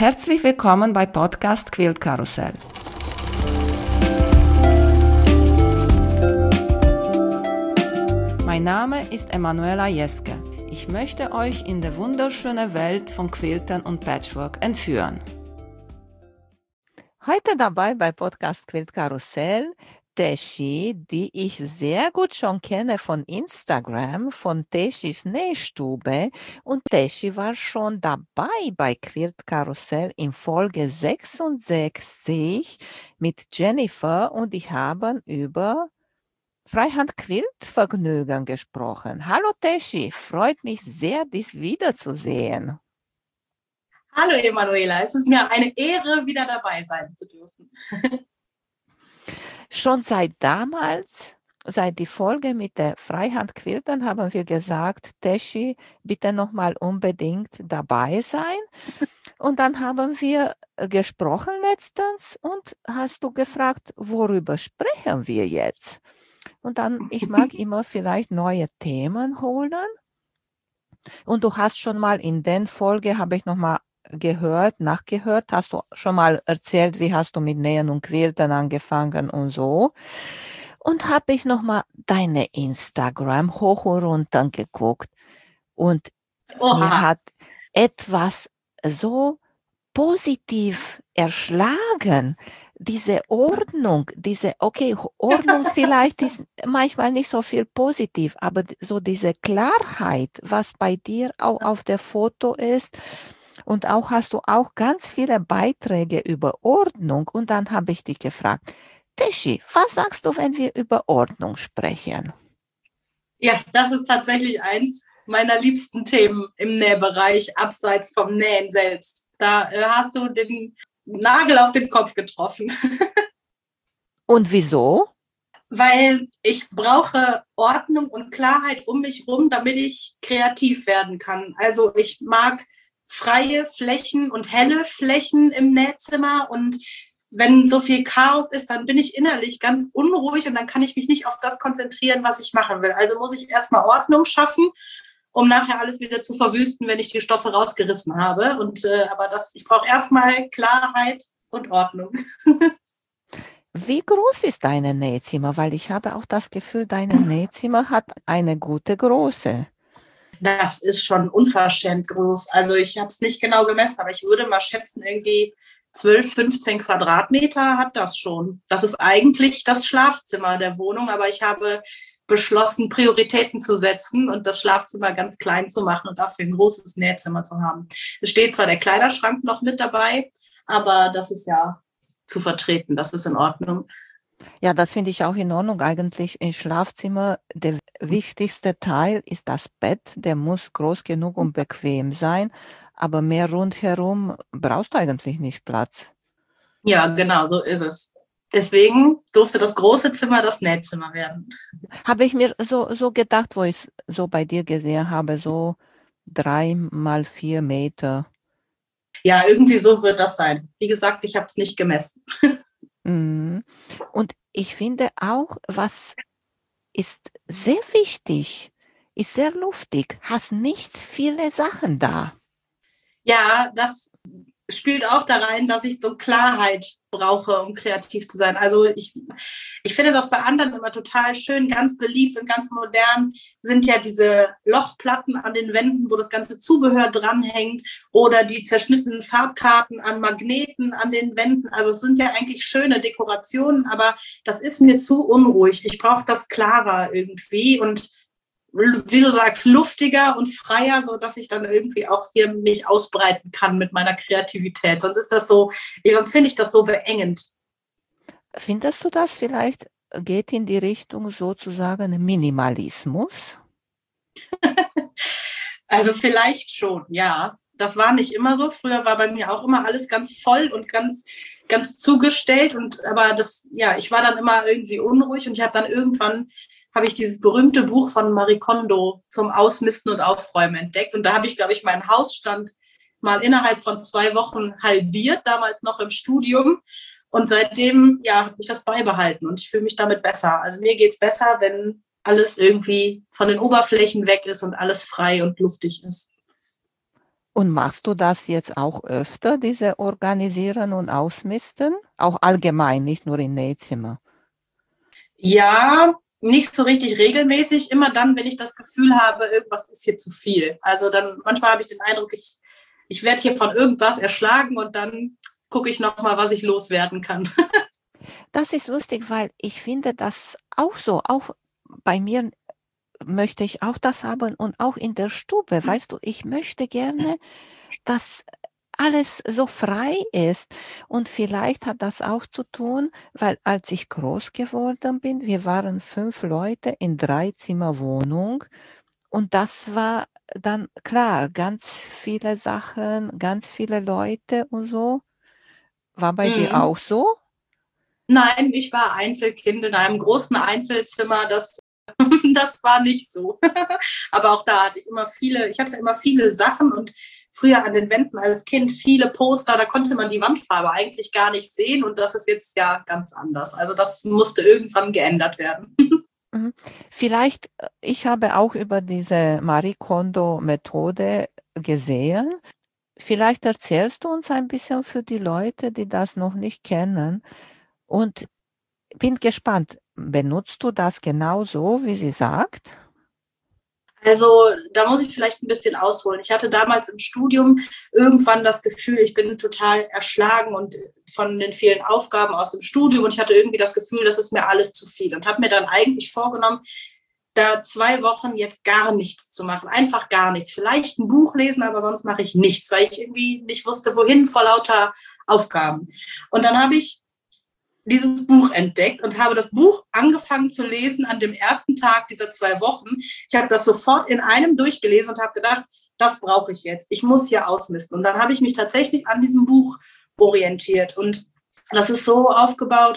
Herzlich willkommen bei Podcast Quilt Karussell. Mein Name ist Emanuela Jeske. Ich möchte euch in die wunderschöne Welt von Quiltern und Patchwork entführen. Heute dabei bei Podcast Quilt Karussell Teschi, die ich sehr gut schon kenne von Instagram, von Teschis Nähstube. Und Teschi war schon dabei bei Quilt Karussell in Folge 66 mit Jennifer und ich haben über Freihand-Quiltvergnügen gesprochen. Hallo Teschi, freut mich sehr, dich wiederzusehen. Hallo Emanuela, es ist mir eine Ehre, wieder dabei sein zu dürfen. Schon seit damals, seit die Folge mit der Freihand-Quiltern, haben wir gesagt, Teschi, bitte nochmal unbedingt dabei sein. Und dann haben wir gesprochen letztens und hast du gefragt, worüber sprechen wir jetzt? Und dann, ich mag immer vielleicht neue Themen holen. Und du hast schon mal in der Folge, habe ich nochmal nachgehört, hast du schon mal erzählt, wie hast du mit Nähen und Quiltern angefangen und so. Und habe ich nochmal deine Instagram hoch und runter geguckt und mir hat etwas so positiv erschlagen. Diese Ordnung, Ordnung vielleicht ist manchmal nicht so viel positiv, aber so diese Klarheit, was bei dir auch auf der Foto ist. Und auch hast du auch ganz viele Beiträge über Ordnung. Und dann habe ich dich gefragt, Teschi, was sagst du, wenn wir über Ordnung sprechen? Ja, das ist tatsächlich eins meiner liebsten Themen im Nähbereich, abseits vom Nähen selbst. Da hast du den Nagel auf den Kopf getroffen. Und wieso? Weil ich brauche Ordnung und Klarheit um mich herum, damit ich kreativ werden kann. Also ich mag freie Flächen und helle Flächen im Nähzimmer und wenn so viel Chaos ist, dann bin ich innerlich ganz unruhig und dann kann ich mich nicht auf das konzentrieren, was ich machen will. Also muss ich erstmal Ordnung schaffen, um nachher alles wieder zu verwüsten, wenn ich die Stoffe rausgerissen habe. Ich brauche erstmal Klarheit und Ordnung. Wie groß ist dein Nähzimmer? Weil ich habe auch das Gefühl, dein Nähzimmer hat eine gute Größe. Das ist schon unverschämt groß. Also ich habe es nicht genau gemessen, aber ich würde mal schätzen, irgendwie 12, 15 Quadratmeter hat das schon. Das ist eigentlich das Schlafzimmer der Wohnung, aber ich habe beschlossen, Prioritäten zu setzen und das Schlafzimmer ganz klein zu machen und dafür ein großes Nähzimmer zu haben. Es steht zwar der Kleiderschrank noch mit dabei, aber das ist ja zu vertreten, das ist in Ordnung. Ja, das finde ich auch in Ordnung. Eigentlich im Schlafzimmer, der wichtigste Teil ist das Bett. Der muss groß genug und bequem sein, aber mehr rundherum brauchst du eigentlich nicht Platz. Ja, genau, so ist es. Deswegen durfte das große Zimmer das Nähzimmer werden. Habe ich mir so gedacht, wo ich so bei dir gesehen habe, so 3 mal 4 Meter. Ja, irgendwie so wird das sein. Wie gesagt, ich habe es nicht gemessen. Und ich finde auch, was ist sehr wichtig, ist sehr luftig, hast nicht viele Sachen da. Ja, das spielt auch da rein, dass ich so Klarheit brauche, um kreativ zu sein. Also ich finde das bei anderen immer total schön, ganz beliebt und ganz modern sind ja diese Lochplatten an den Wänden, wo das ganze Zubehör dranhängt oder die zerschnittenen Farbkarten an Magneten an den Wänden. Also es sind ja eigentlich schöne Dekorationen, aber das ist mir zu unruhig. Ich brauche das klarer irgendwie und wie du sagst, luftiger und freier, so dass ich dann irgendwie auch hier mich ausbreiten kann mit meiner Kreativität. Sonst finde ich das so beengend. Findest du das vielleicht geht in die Richtung sozusagen Minimalismus? Also vielleicht schon, ja. Das war nicht immer so. Früher war bei mir auch immer alles ganz voll und ganz, ganz zugestellt. Ich war dann immer irgendwie unruhig und habe ich dieses berühmte Buch von Marie Kondo zum Ausmisten und Aufräumen entdeckt. Und da habe ich, glaube ich, meinen Hausstand mal innerhalb von 2 Wochen halbiert, damals noch im Studium. Und seitdem, habe ich das beibehalten und ich fühle mich damit besser. Also mir geht es besser, wenn alles irgendwie von den Oberflächen weg ist und alles frei und luftig ist. Und machst du das jetzt auch öfter, diese Organisieren und Ausmisten? Auch allgemein, nicht nur im Nähzimmer? Ja, nicht so richtig regelmäßig. Immer dann, wenn ich das Gefühl habe, irgendwas ist hier zu viel. Also dann manchmal habe ich den Eindruck, ich werde hier von irgendwas erschlagen und dann gucke ich nochmal, was ich loswerden kann. Das ist lustig, weil ich finde das auch so. Auch bei mir möchte ich auch das haben und auch in der Stube. Weißt du, ich möchte gerne, dass alles so frei ist. Und vielleicht hat das auch zu tun, weil als ich groß geworden bin, wir waren 5 Leute in 3-Zimmer-Wohnung und das war dann klar, ganz viele Sachen, ganz viele Leute und so. War bei dir Mhm. auch so? Nein, ich war Einzelkind in einem großen Einzelzimmer. Das war nicht so. Aber auch da ich hatte immer viele Sachen und früher an den Wänden als Kind viele Poster, da konnte man die Wandfarbe eigentlich gar nicht sehen und das ist jetzt ja ganz anders. Also das musste irgendwann geändert werden. Mhm. Vielleicht, ich habe auch über diese Marie Kondo-Methode gesehen. Vielleicht erzählst du uns ein bisschen für die Leute, die das noch nicht kennen. Und bin gespannt, benutzt du das genau so, wie sie sagt? Also da muss ich vielleicht ein bisschen ausholen. Ich hatte damals im Studium irgendwann das Gefühl, ich bin total erschlagen und von den vielen Aufgaben aus dem Studium und ich hatte irgendwie das Gefühl, das ist mir alles zu viel und habe mir dann eigentlich vorgenommen, da 2 Wochen jetzt gar nichts zu machen, einfach gar nichts. Vielleicht ein Buch lesen, aber sonst mache ich nichts, weil ich irgendwie nicht wusste, wohin vor lauter Aufgaben. Und dann habe ich dieses Buch entdeckt und habe das Buch angefangen zu lesen an dem ersten Tag dieser 2 Wochen. Ich habe das sofort in einem durchgelesen und habe gedacht, das brauche ich jetzt. Ich muss hier ausmisten. Und dann habe ich mich tatsächlich an diesem Buch orientiert. Und das ist so aufgebaut.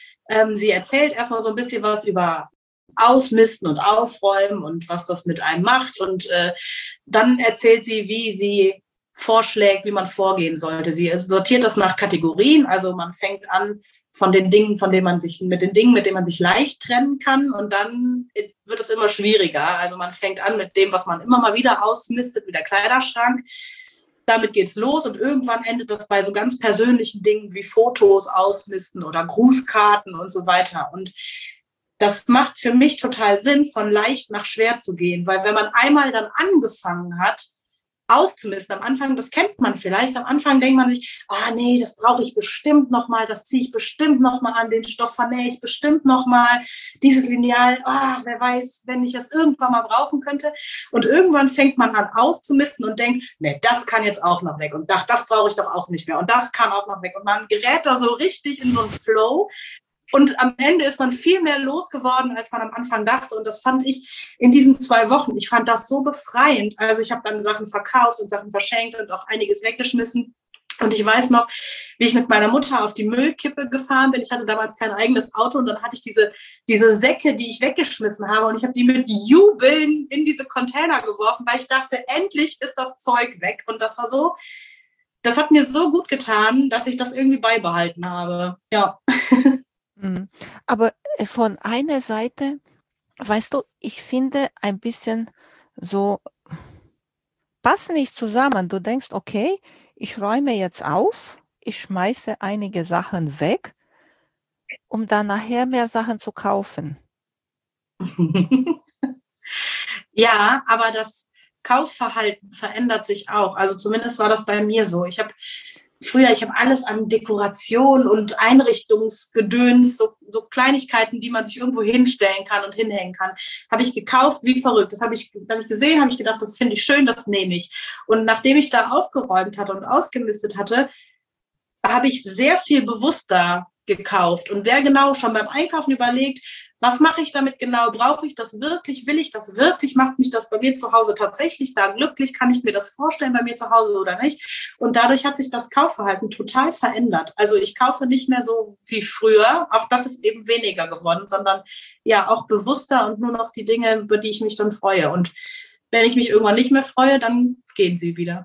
Sie erzählt erstmal so ein bisschen was über Ausmisten und Aufräumen und was das mit einem macht. Und dann erzählt sie, wie sie vorschlägt, wie man vorgehen sollte. Sie sortiert das nach Kategorien. Also man fängt an von den Dingen, mit denen man sich leicht trennen kann. Und dann wird es immer schwieriger. Also man fängt an mit dem, was man immer mal wieder ausmistet, wie der Kleiderschrank. Damit geht's los und irgendwann endet das bei so ganz persönlichen Dingen wie Fotos ausmisten oder Grußkarten und so weiter. Und das macht für mich total Sinn, von leicht nach schwer zu gehen, weil wenn man einmal dann angefangen hat, auszumisten. Am Anfang, das kennt man vielleicht, am Anfang denkt man sich, nee, das brauche ich bestimmt nochmal, das ziehe ich bestimmt nochmal an, den Stoff vernähe ich bestimmt nochmal, dieses Lineal, wer weiß, wenn ich das irgendwann mal brauchen könnte. Und irgendwann fängt man an auszumisten und denkt, nee, das kann jetzt auch noch weg und das brauche ich doch auch nicht mehr und das kann auch noch weg. Und man gerät da so richtig in so einen Flow. Und am Ende ist man viel mehr losgeworden, als man am Anfang dachte. Und das fand ich in diesen 2 Wochen, ich fand das so befreiend. Also ich habe dann Sachen verkauft und Sachen verschenkt und auch einiges weggeschmissen. Und ich weiß noch, wie ich mit meiner Mutter auf die Müllkippe gefahren bin. Ich hatte damals kein eigenes Auto und dann hatte ich diese Säcke, die ich weggeschmissen habe. Und ich habe die mit Jubeln in diese Container geworfen, weil ich dachte, endlich ist das Zeug weg. Und das hat mir so gut getan, dass ich das irgendwie beibehalten habe. Ja. Aber von einer Seite, weißt du, ich finde ein bisschen so, passt nicht zusammen. Du denkst, okay, ich räume jetzt auf, ich schmeiße einige Sachen weg, um dann nachher mehr Sachen zu kaufen. Ja, aber das Kaufverhalten verändert sich auch. Also zumindest war das bei mir so. Ich habe alles an Dekoration und Einrichtungsgedöns, so Kleinigkeiten, die man sich irgendwo hinstellen kann und hinhängen kann, habe ich gekauft wie verrückt. Das habe ich gesehen, habe ich gedacht, das finde ich schön, das nehme ich. Und nachdem ich da aufgeräumt hatte und ausgemistet hatte, habe ich sehr viel bewusster gekauft und sehr genau schon beim Einkaufen überlegt, was mache ich damit genau? Brauche ich das wirklich? Will ich das wirklich? Macht mich das bei mir zu Hause tatsächlich da glücklich? Kann ich mir das vorstellen bei mir zu Hause oder nicht? Und dadurch hat sich das Kaufverhalten total verändert. Also ich kaufe nicht mehr so wie früher. Auch das ist eben weniger geworden, sondern ja auch bewusster und nur noch die Dinge, über die ich mich dann freue. Und wenn ich mich irgendwann nicht mehr freue, dann gehen sie wieder.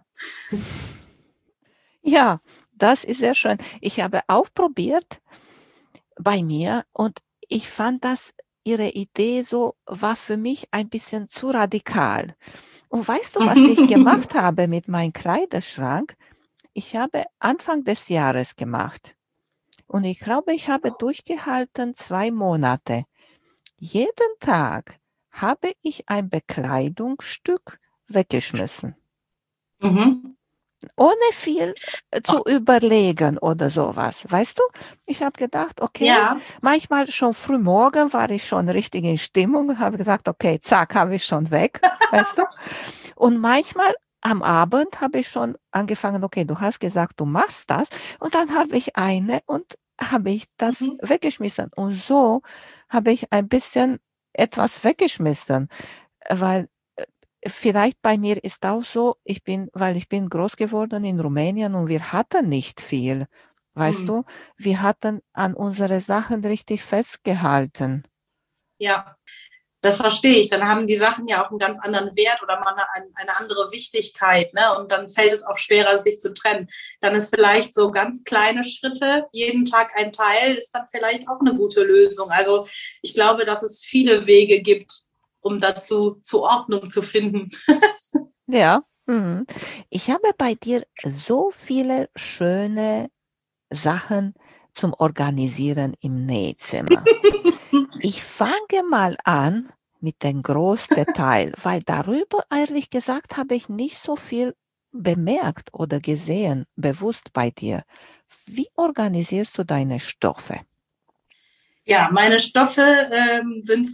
Ja, das ist sehr schön. Ich habe auch probiert bei mir und ich fand, dass ihre Idee war für mich ein bisschen zu radikal. Und weißt du, was ich gemacht habe mit meinem Kleiderschrank? Ich habe Anfang des Jahres gemacht. Und ich glaube, ich habe durchgehalten 2 Monate. Jeden Tag habe ich ein Bekleidungsstück weggeschmissen, Mhm. ohne viel zu überlegen oder sowas. Weißt du, ich habe gedacht, okay, Ja. manchmal schon früh morgen war ich schon richtig in Stimmung und habe gesagt, okay, zack, habe ich schon weg, weißt du. Und manchmal am Abend habe ich schon angefangen, okay, du hast gesagt, du machst das. Und dann habe ich eine und habe ich das Mhm. weggeschmissen. Und so habe ich ein bisschen etwas weggeschmissen, weil vielleicht bei mir ist auch so, weil ich bin groß geworden in Rumänien und wir hatten nicht viel. Weißt Mhm. du, wir hatten an unsere Sachen richtig festgehalten. Ja. Das verstehe ich. Dann haben die Sachen ja auch einen ganz anderen Wert oder mal eine andere Wichtigkeit, ne? Und dann fällt es auch schwerer, sich zu trennen. Dann ist vielleicht so ganz kleine Schritte, jeden Tag ein Teil, ist dann vielleicht auch eine gute Lösung. Also ich glaube, dass es viele Wege gibt, um dazu zur Ordnung zu finden. Ja. Mhm. Ich habe bei dir so viele schöne Sachen zum Organisieren im Nähzimmer. Ich fange mal an mit dem Großdetail, weil darüber ehrlich gesagt habe ich nicht so viel bemerkt oder gesehen, bewusst bei dir. Wie organisierst du deine Stoffe? Ja, meine Stoffe sind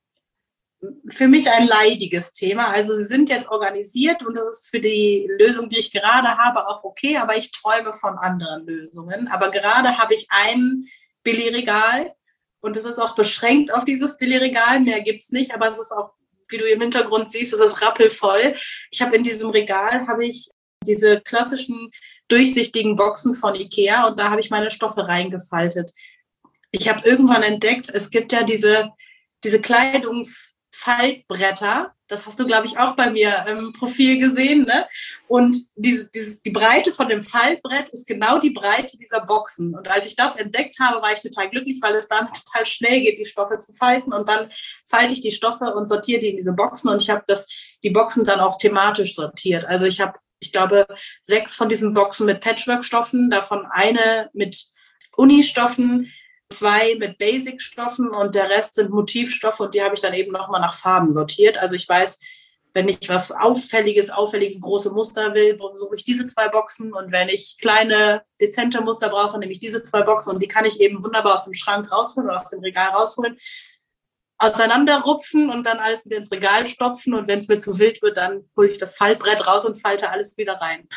für mich ein leidiges Thema. Also sie sind jetzt organisiert und das ist für die Lösung, die ich gerade habe, auch okay, aber ich träume von anderen Lösungen. Aber gerade habe ich ein Billigregal und es ist auch beschränkt auf dieses Billigregal. Mehr gibt es nicht, aber es ist auch, wie du im Hintergrund siehst, es ist rappelvoll. Ich habe in diesem Regal habe ich diese klassischen durchsichtigen Boxen von Ikea und da habe ich meine Stoffe reingefaltet. Ich habe irgendwann entdeckt, es gibt ja diese Kleidungsfaltbretter. Das hast du, glaube ich, auch bei mir im Profil gesehen. Ne? Und die Breite von dem Faltbrett ist genau die Breite dieser Boxen. Und als ich das entdeckt habe, war ich total glücklich, weil es damit total schnell geht, die Stoffe zu falten. Und dann falte ich die Stoffe und sortiere die in diese Boxen. Und ich habe die Boxen dann auch thematisch sortiert. Also ich glaube, 6 von diesen Boxen mit Patchwork-Stoffen, davon eine mit Unistoffen, 2 mit Basic-Stoffen und der Rest sind Motivstoffe und die habe ich dann eben nochmal nach Farben sortiert. Also ich weiß, wenn ich was auffällige große Muster will, suche ich diese 2 Boxen und wenn ich kleine, dezente Muster brauche, nehme ich diese 2 Boxen und die kann ich eben wunderbar aus dem Schrank rausholen oder aus dem Regal rausholen, auseinanderrupfen und dann alles wieder ins Regal stopfen und wenn es mir zu wild wird, dann hole ich das Faltbrett raus und falte alles wieder rein.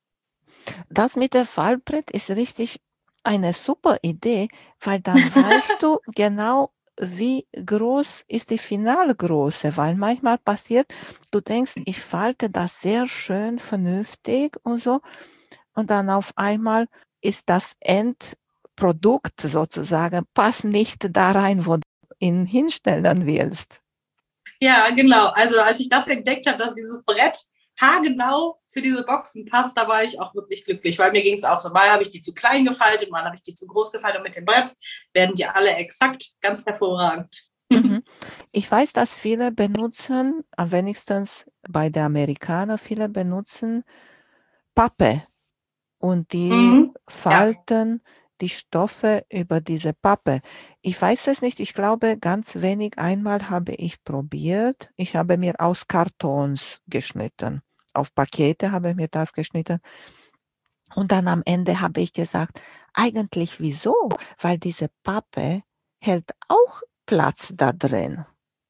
Das mit dem Fallbrett ist richtig eine super Idee, weil dann weißt du genau, wie groß ist die Finalgröße, weil manchmal passiert, du denkst, ich falte das sehr schön vernünftig und so und dann auf einmal ist das Endprodukt sozusagen, passt nicht da rein, wo du ihn hinstellen willst. Ja, genau. Also als ich das entdeckt habe, dass dieses Brett haargenau für diese Boxen passt, da war ich auch wirklich glücklich, weil mir ging es auch so. Mal habe ich die zu klein gefaltet, mal habe ich die zu groß gefaltet und mit dem Brett werden die alle exakt ganz hervorragend. Mhm. Ich weiß, dass viele benutzen, am wenigstens bei den Amerikanern, viele benutzen Pappe und die Mhm. Ja. falten die Stoffe über diese Pappe. Ich weiß es nicht, ich glaube, ganz wenig einmal habe ich probiert. Ich habe mir aus Kartons geschnitten. Auf Pakete habe ich mir das geschnitten. Und dann am Ende habe ich gesagt, eigentlich wieso? Weil diese Pappe hält auch Platz da drin.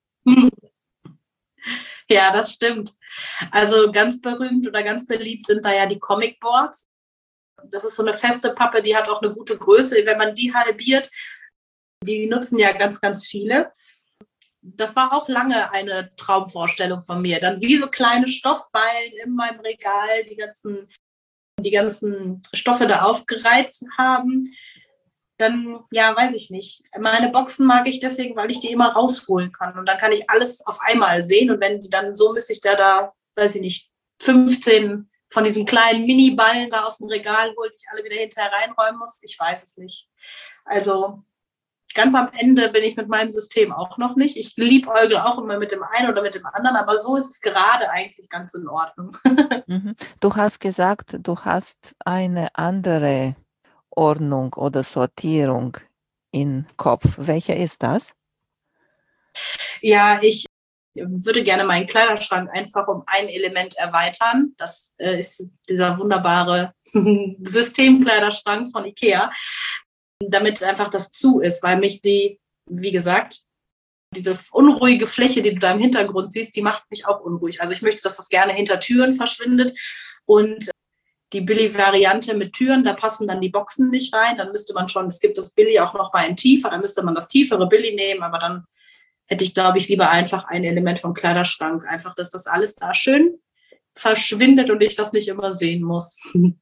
Ja, das stimmt. Also ganz berühmt oder ganz beliebt sind da ja die Comic Boards. Das ist so eine feste Pappe, die hat auch eine gute Größe. Wenn man die halbiert, die nutzen ja ganz, ganz viele. Das war auch lange eine Traumvorstellung von mir. Dann wie so kleine Stoffballen in meinem Regal, die ganzen Stoffe da aufgereiht zu haben. Dann, ja, weiß ich nicht. Meine Boxen mag ich deswegen, weil ich die immer rausholen kann. Und dann kann ich alles auf einmal sehen. Und wenn die dann so müsste ich da, weiß ich nicht, 15 von diesen kleinen Mini-Ballen da aus dem Regal holt, die ich alle wieder hinterher reinräumen muss. Ich weiß es nicht. Also ganz am Ende bin ich mit meinem System auch noch nicht. Ich liebäugle auch immer mit dem einen oder mit dem anderen, aber so ist es gerade eigentlich ganz in Ordnung. Du hast gesagt, du hast eine andere Ordnung oder Sortierung im Kopf. Welche ist das? Ja, ich würde gerne meinen Kleiderschrank einfach um ein Element erweitern. Das ist dieser wunderbare Systemkleiderschrank von IKEA, damit einfach das zu ist, weil mich wie gesagt, diese unruhige Fläche, die du da im Hintergrund siehst, die macht mich auch unruhig. Also ich möchte, dass das gerne hinter Türen verschwindet und die Billy-Variante mit Türen, da passen dann die Boxen nicht rein. Dann müsste man schon, es gibt das Billy auch noch mal in tiefer, dann müsste man das tiefere Billy nehmen, aber dann hätte ich, glaube ich, lieber einfach ein Element vom Kleiderschrank. Einfach, dass das alles da schön verschwindet und ich das nicht immer sehen muss.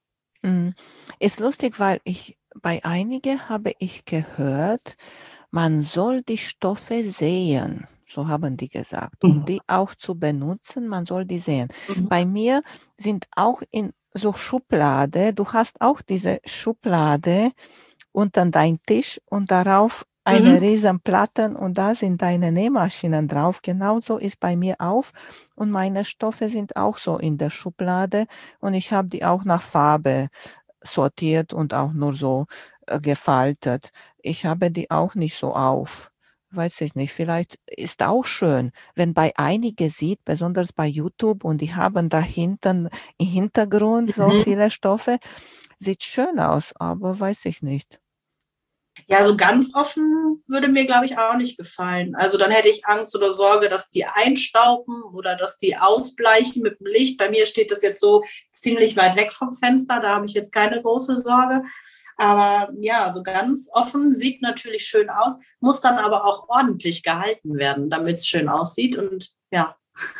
Ist lustig, weil bei einigen habe ich gehört, man soll die Stoffe sehen. So haben die gesagt. Um die auch zu benutzen, man soll die sehen. Bei mir sind auch in so Schublade, du hast auch diese Schublade unter dein Tisch und darauf eine riesen Platte und da sind deine Nähmaschinen drauf. Genauso ist bei mir auch und meine Stoffe sind auch so in der Schublade und ich habe die auch nach Farbe sortiert und auch nur so gefaltet. Ich habe die auch nicht so auf. Weiß ich nicht, vielleicht ist auch schön, wenn bei einigen sieht, besonders bei YouTube und die haben da hinten im Hintergrund so viele Stoffe, sieht schön aus, aber weiß ich nicht. Ja, so ganz offen würde mir, glaube ich, auch nicht gefallen. Also dann hätte ich Angst oder Sorge, dass die einstauben oder dass die ausbleichen mit dem Licht. Bei mir steht das jetzt so ziemlich weit weg vom Fenster, da habe ich jetzt keine große Sorge. Aber ja, so ganz offen sieht natürlich schön aus, muss dann aber auch ordentlich gehalten werden, damit es schön aussieht. Und ja,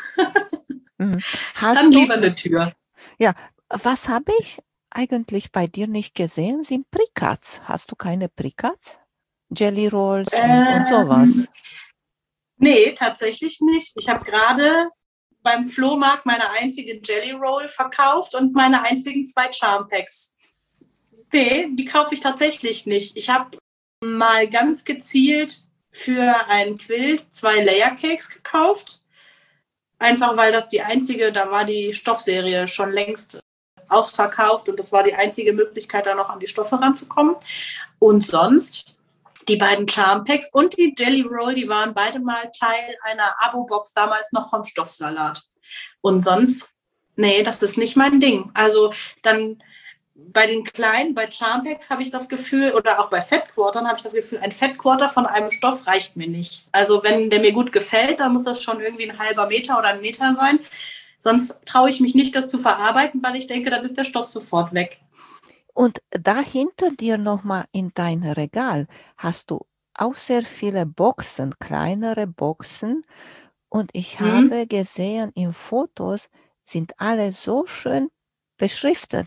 dann lieber eine Tür. Ja, was habe ich eigentlich bei dir nicht gesehen, sind Prikats. Hast du keine Prikats? Jelly Rolls und sowas? Nee, tatsächlich nicht. Ich habe gerade beim Flohmarkt meine einzige Jelly Roll verkauft und meine einzigen 2 Charm Packs. Nee, die kaufe ich tatsächlich nicht. Ich habe mal ganz gezielt für ein Quilt 2 Layer Cakes gekauft. Einfach weil das die einzige, da war die Stoffserie schon längst ausverkauft und das war die einzige Möglichkeit, da noch an die Stoffe ranzukommen. Und sonst die beiden Charm Packs und die Jelly Roll, die waren beide mal Teil einer Abo-Box, damals noch vom Stoffsalat. Und sonst, nee, das ist nicht mein Ding. Also dann bei den kleinen, bei Charm Packs habe ich das Gefühl, oder auch bei Fat Quartern habe ich das Gefühl, ein Fat Quarter von einem Stoff reicht mir nicht. Also wenn der mir gut gefällt, dann muss das schon irgendwie ein halber Meter oder 1 Meter sein. Sonst traue ich mich nicht, das zu verarbeiten, weil ich denke, dann ist der Stoff sofort weg. Und da hinter dir nochmal in dein Regal hast du auch sehr viele Boxen, kleinere Boxen. Und ich habe gesehen, in Fotos sind alle so schön beschriftet.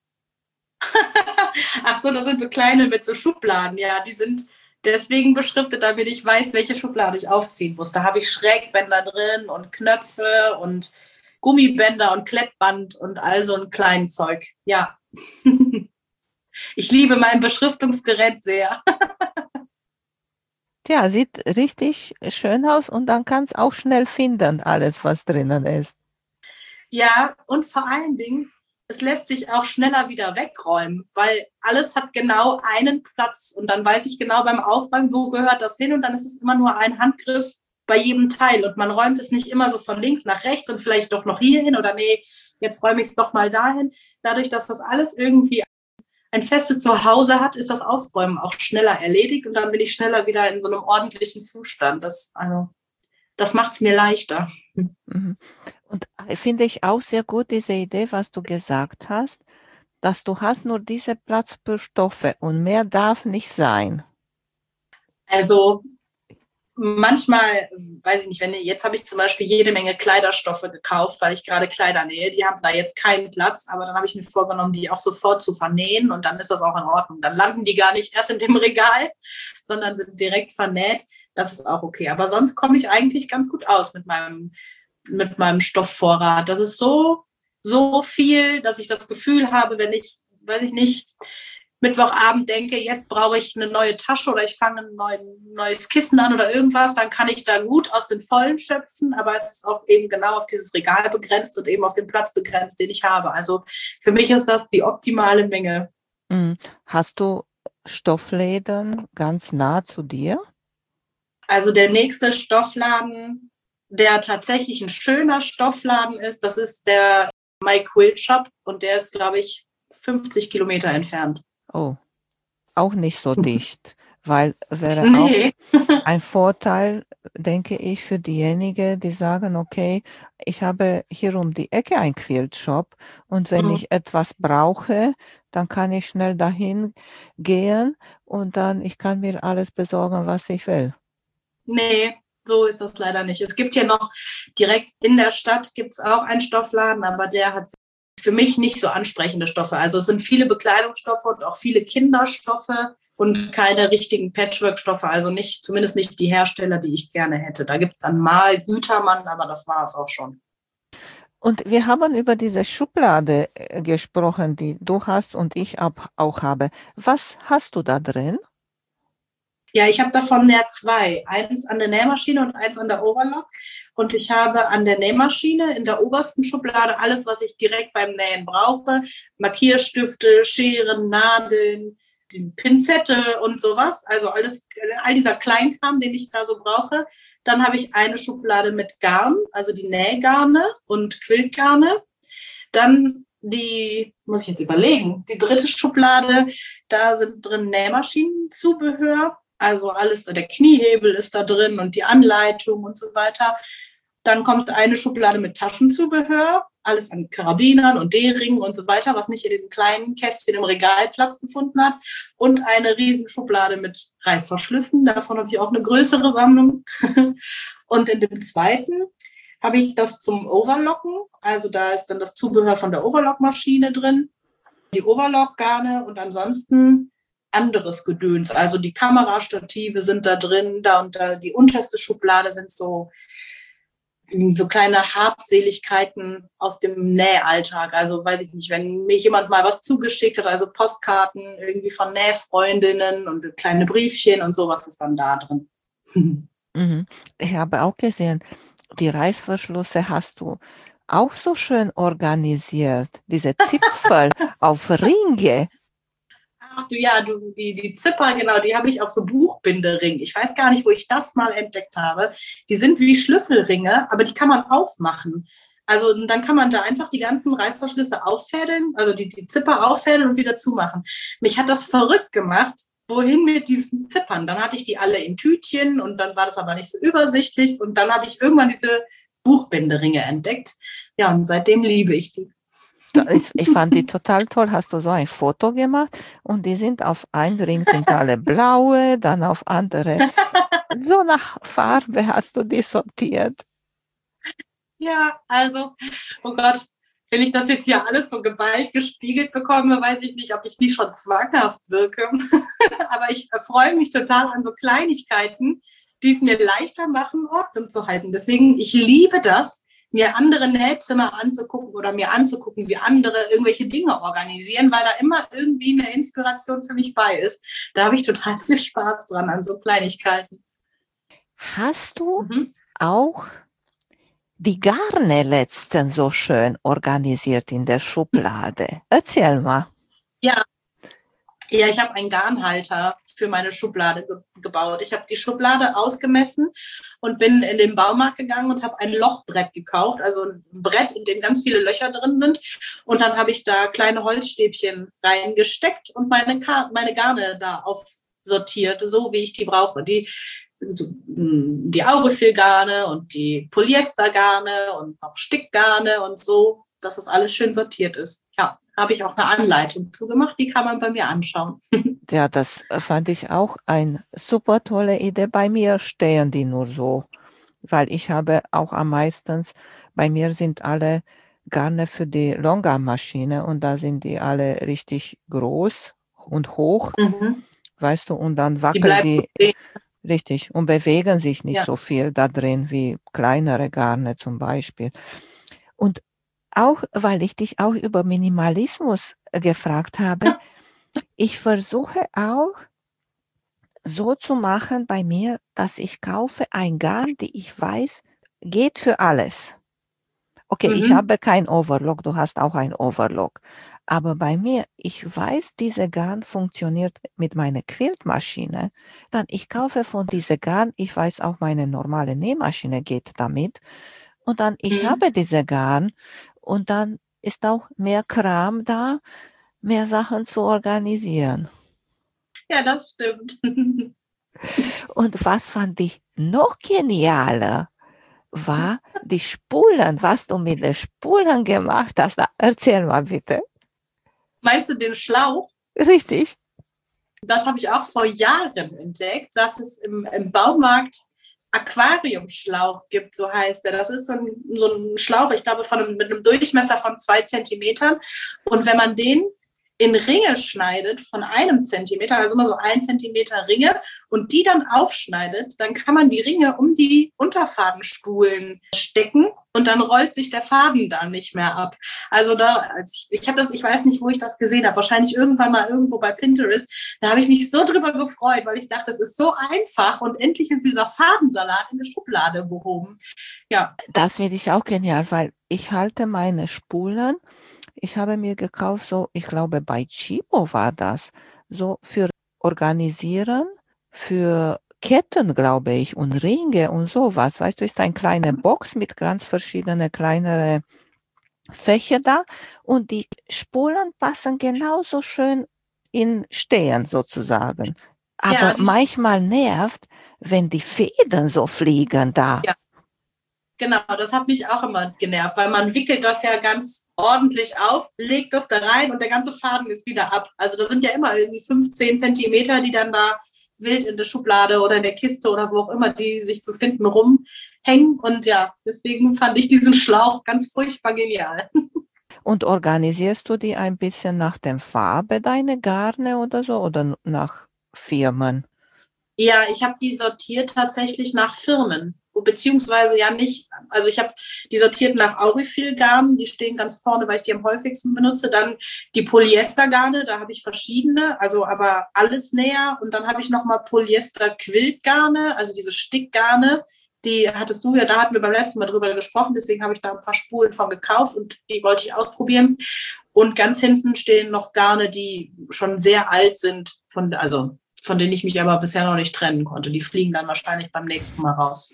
Ach so, das sind so kleine mit so Schubladen. Ja, die sind deswegen beschriftet, damit ich weiß, welche Schublade ich aufziehen muss. Da habe ich Schrägbänder drin und Knöpfe und Gummibänder und Klettband und all so ein kleinen Zeug. Ja. Ich liebe mein Beschriftungsgerät sehr. Tja, sieht richtig schön aus und dann kannst auch schnell finden, alles, was drinnen ist. Ja, und vor allen Dingen, es lässt sich auch schneller wieder wegräumen, weil alles hat genau einen Platz und dann weiß ich genau beim Aufräumen, wo gehört das hin und dann ist es immer nur ein Handgriff bei jedem Teil und man räumt es nicht immer so von links nach rechts und vielleicht doch noch hier hin oder nee, jetzt räume ich es doch mal dahin. Dadurch, dass das alles irgendwie ein festes Zuhause hat, ist das Aufräumen auch schneller erledigt und dann bin ich schneller wieder in so einem ordentlichen Zustand. Das macht es mir leichter. Und finde ich auch sehr gut diese Idee, was du gesagt hast, dass du hast nur diese Platz für Stoffe und mehr darf nicht sein. Also manchmal, weiß ich nicht, jetzt habe ich zum Beispiel jede Menge Kleiderstoffe gekauft, weil ich gerade Kleider nähe. Die haben da jetzt keinen Platz, aber dann habe ich mir vorgenommen, die auch sofort zu vernähen und dann ist das auch in Ordnung. Dann landen die gar nicht erst in dem Regal, sondern sind direkt vernäht. Das ist auch okay. Aber sonst komme ich eigentlich ganz gut aus mit meinem Stoffvorrat. Das ist so viel, dass ich das Gefühl habe, wenn ich, weiß ich nicht, Mittwochabend denke, jetzt brauche ich eine neue Tasche oder ich fange ein neues Kissen an oder irgendwas, dann kann ich da gut aus den Vollen schöpfen, aber es ist auch eben genau auf dieses Regal begrenzt und eben auf den Platz begrenzt, den ich habe. Also für mich ist das die optimale Menge. Hast du Stoffläden ganz nah zu dir? Also der nächste Stoffladen, der tatsächlich ein schöner Stoffladen ist, das ist der My Quilt Shop und der ist, glaube ich, 50 Kilometer entfernt. Oh, auch nicht so dicht, weil wäre Nee. auch ein Vorteil, denke ich, für diejenigen, die sagen, okay, ich habe hier um die Ecke einen Quilt-Shop und wenn ich etwas brauche, dann kann ich schnell dahin gehen und dann ich kann mir alles besorgen, was ich will. Nee, so ist das leider nicht. Es gibt hier noch direkt in der Stadt gibt es auch einen Stoffladen, aber der hat für mich nicht so ansprechende Stoffe. Also es sind viele Bekleidungsstoffe und auch viele Kinderstoffe und keine richtigen Patchwork-Stoffe, also nicht, zumindest nicht die Hersteller, die ich gerne hätte. Da gibt es dann mal Gütermann, aber das war es auch schon. Und wir haben über diese Schublade gesprochen, die du hast und ich auch habe. Was hast du da drin? Ja, ich habe davon ja 2. Eins an der Nähmaschine und eins an der Overlock. Und ich habe an der Nähmaschine in der obersten Schublade alles, was ich direkt beim Nähen brauche. Markierstifte, Scheren, Nadeln, die Pinzette und sowas. Also all dieser Kleinkram, den ich da so brauche. Dann habe ich eine Schublade mit Garn, also die Nähgarne und Quiltgarne. Dann muss ich jetzt überlegen, die dritte Schublade, da sind drin Nähmaschinenzubehör. Also alles, der Kniehebel ist da drin und die Anleitung und so weiter. Dann kommt eine Schublade mit Taschenzubehör, alles an Karabinern und D-Ringen und so weiter, was nicht in diesen kleinen Kästchen im Regal Platz gefunden hat. Und eine riesen Schublade mit Reißverschlüssen. Davon habe ich auch eine größere Sammlung. Und in dem zweiten habe ich das zum Overlocken. Also da ist dann das Zubehör von der Overlockmaschine drin, die Overlock-Garne und ansonsten anderes Gedöns. Also die Kamerastative sind da drin, da und da die unterste Schublade sind so kleine Habseligkeiten aus dem Nähalltag. Also weiß ich nicht, wenn mir jemand mal was zugeschickt hat, also Postkarten irgendwie von Nähfreundinnen und kleine Briefchen und sowas ist dann da drin. Ich habe auch gesehen, die Reißverschlüsse hast du auch so schön organisiert, diese Zipfel auf Ringe. Ach du ja, die Zipper, genau, die habe ich auf so Buchbindering. Ich weiß gar nicht, wo ich das mal entdeckt habe. Die sind wie Schlüsselringe, aber die kann man aufmachen. Also dann kann man da einfach die ganzen Reißverschlüsse auffädeln, also die Zipper auffädeln und wieder zumachen. Mich hat das verrückt gemacht. Wohin mit diesen Zippern? Dann hatte ich die alle in Tütchen und dann war das aber nicht so übersichtlich. Und dann habe ich irgendwann diese Buchbinderinge entdeckt. Ja, und seitdem liebe ich die. Ich fand die total toll. Hast du so ein Foto gemacht und die sind auf einem Ring sind alle blaue, dann auf andere. So nach Farbe hast du die sortiert. Ja, also, oh Gott, wenn ich das jetzt hier alles so geballt gespiegelt bekomme, weiß ich nicht, ob ich nicht schon zwanghaft wirke. Aber ich freue mich total an so Kleinigkeiten, die es mir leichter machen, Ordnung zu halten. Deswegen, ich liebe das, mir andere Nähzimmer anzugucken oder mir anzugucken, wie andere irgendwelche Dinge organisieren, weil da immer irgendwie eine Inspiration für mich bei ist. Da habe ich total viel Spaß dran an so Kleinigkeiten. Hast du auch die Garne letztens so schön organisiert in der Schublade? Erzähl mal. Ja, ich habe einen Garnhalter für meine Schublade gebaut. Ich habe die Schublade ausgemessen und bin in den Baumarkt gegangen und habe ein Lochbrett gekauft, also ein Brett, in dem ganz viele Löcher drin sind. Und dann habe ich da kleine Holzstäbchen reingesteckt und meine Garne da aufsortiert, so wie ich die brauche. Die Aurifil-Garne und die Polyestergarne und auch Stickgarne und so, dass das alles schön sortiert ist. Ja, habe ich auch eine Anleitung zugemacht, die kann man bei mir anschauen. Ja, das fand ich auch eine super tolle Idee. Bei mir stehen die nur so, weil ich habe auch am meisten, bei mir sind alle Garne für die Longarm-Maschine und da sind die alle richtig groß und hoch, weißt du, und dann wackeln die richtig und bewegen sich nicht so viel da drin wie kleinere Garne zum Beispiel. Und auch, weil ich dich auch über Minimalismus gefragt habe, Ich versuche auch so zu machen bei mir, dass ich kaufe ein Garn, die ich weiß, geht für alles. Okay, ich habe kein Overlock, du hast auch ein Overlock. Aber bei mir, ich weiß, diese Garn funktioniert mit meiner Quiltmaschine. Dann ich kaufe von dieser Garn, ich weiß auch, meine normale Nähmaschine geht damit. Und dann ich habe diese Garn und dann ist auch mehr Kram da, mehr Sachen zu organisieren. Ja, das stimmt. Und was fand ich noch genialer, war die Spulen, was du mit den Spulen gemacht hast. Na, erzähl mal bitte. Meinst du den Schlauch? Richtig. Das habe ich auch vor Jahren entdeckt, dass es im Baumarkt Aquariumschlauch gibt, so heißt er. Das ist so ein Schlauch, ich glaube, mit einem Durchmesser von 2 Zentimetern. Und wenn man den in Ringe schneidet von 1 Zentimeter, also immer so 1 Zentimeter Ringe, und die dann aufschneidet, dann kann man die Ringe um die Unterfadenspulen stecken und dann rollt sich der Faden da nicht mehr ab. Also ich weiß nicht, wo ich das gesehen habe, wahrscheinlich irgendwann mal irgendwo bei Pinterest. Da habe ich mich so drüber gefreut, weil ich dachte, es ist so einfach und endlich ist dieser Fadensalat in der Schublade behoben. Ja. Das finde ich auch genial, weil ich halte meine Spulen. Ich habe mir gekauft, so, ich glaube, bei Chibo war das, so für Organisieren, für Ketten, glaube ich, und Ringe und sowas. Weißt du, ist eine kleine Box mit ganz verschiedenen kleineren Fächer da und die Spulen passen genauso schön in Stehen sozusagen. Aber Ja, manchmal nervt, wenn die Fäden so fliegen da. Ja. Genau, das hat mich auch immer genervt, weil man wickelt das ja ganz ordentlich auf, legt das da rein und der ganze Faden ist wieder ab. Also da sind ja immer irgendwie 15 Zentimeter, die dann da wild in der Schublade oder in der Kiste oder wo auch immer die sich befinden, rumhängen. Und ja, deswegen fand ich diesen Schlauch ganz furchtbar genial. Und organisierst du die ein bisschen nach der Farbe, deine Garne oder so, oder nach Firmen? Ja, ich habe die sortiert tatsächlich nach Firmen. Beziehungsweise ja nicht, also ich habe die sortiert nach Aurifil-Garnen, die stehen ganz vorne, weil ich die am häufigsten benutze. Dann die Polyester-Garne, da habe ich verschiedene, also aber alles näher. Und dann habe ich nochmal Polyester-Quiltgarne, also diese Stickgarne, die hattest du ja, da hatten wir beim letzten Mal drüber gesprochen, deswegen habe ich da ein paar Spulen von gekauft und die wollte ich ausprobieren. Und ganz hinten stehen noch Garne, die schon sehr alt sind, von denen ich mich aber bisher noch nicht trennen konnte. Die fliegen dann wahrscheinlich beim nächsten Mal raus.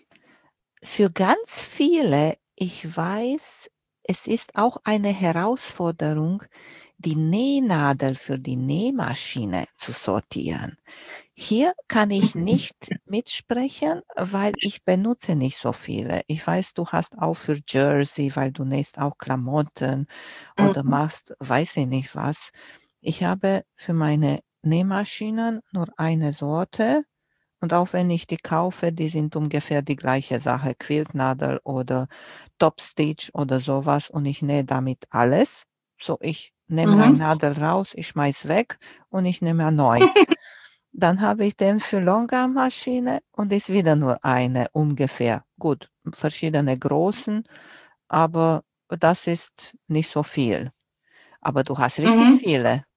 Für ganz viele, ich weiß, es ist auch eine Herausforderung, die Nähnadel für die Nähmaschine zu sortieren. Hier kann ich nicht mitsprechen, weil ich benutze nicht so viele. Ich weiß, du hast auch für Jersey, weil du nähst auch Klamotten oder machst, weiß ich nicht was. Ich habe für meine Nähmaschinen nur eine Sorte. Und auch wenn ich die kaufe, die sind ungefähr die gleiche Sache, Quiltnadel oder Topstitch oder sowas und ich nähe damit alles. So, ich nehme eine Nadel raus, ich schmeiß weg und ich nehme eine neu. Dann habe ich den für Longarm-Maschine und ist wieder nur eine ungefähr. Gut, verschiedene Großen, aber das ist nicht so viel. Aber du hast richtig viele.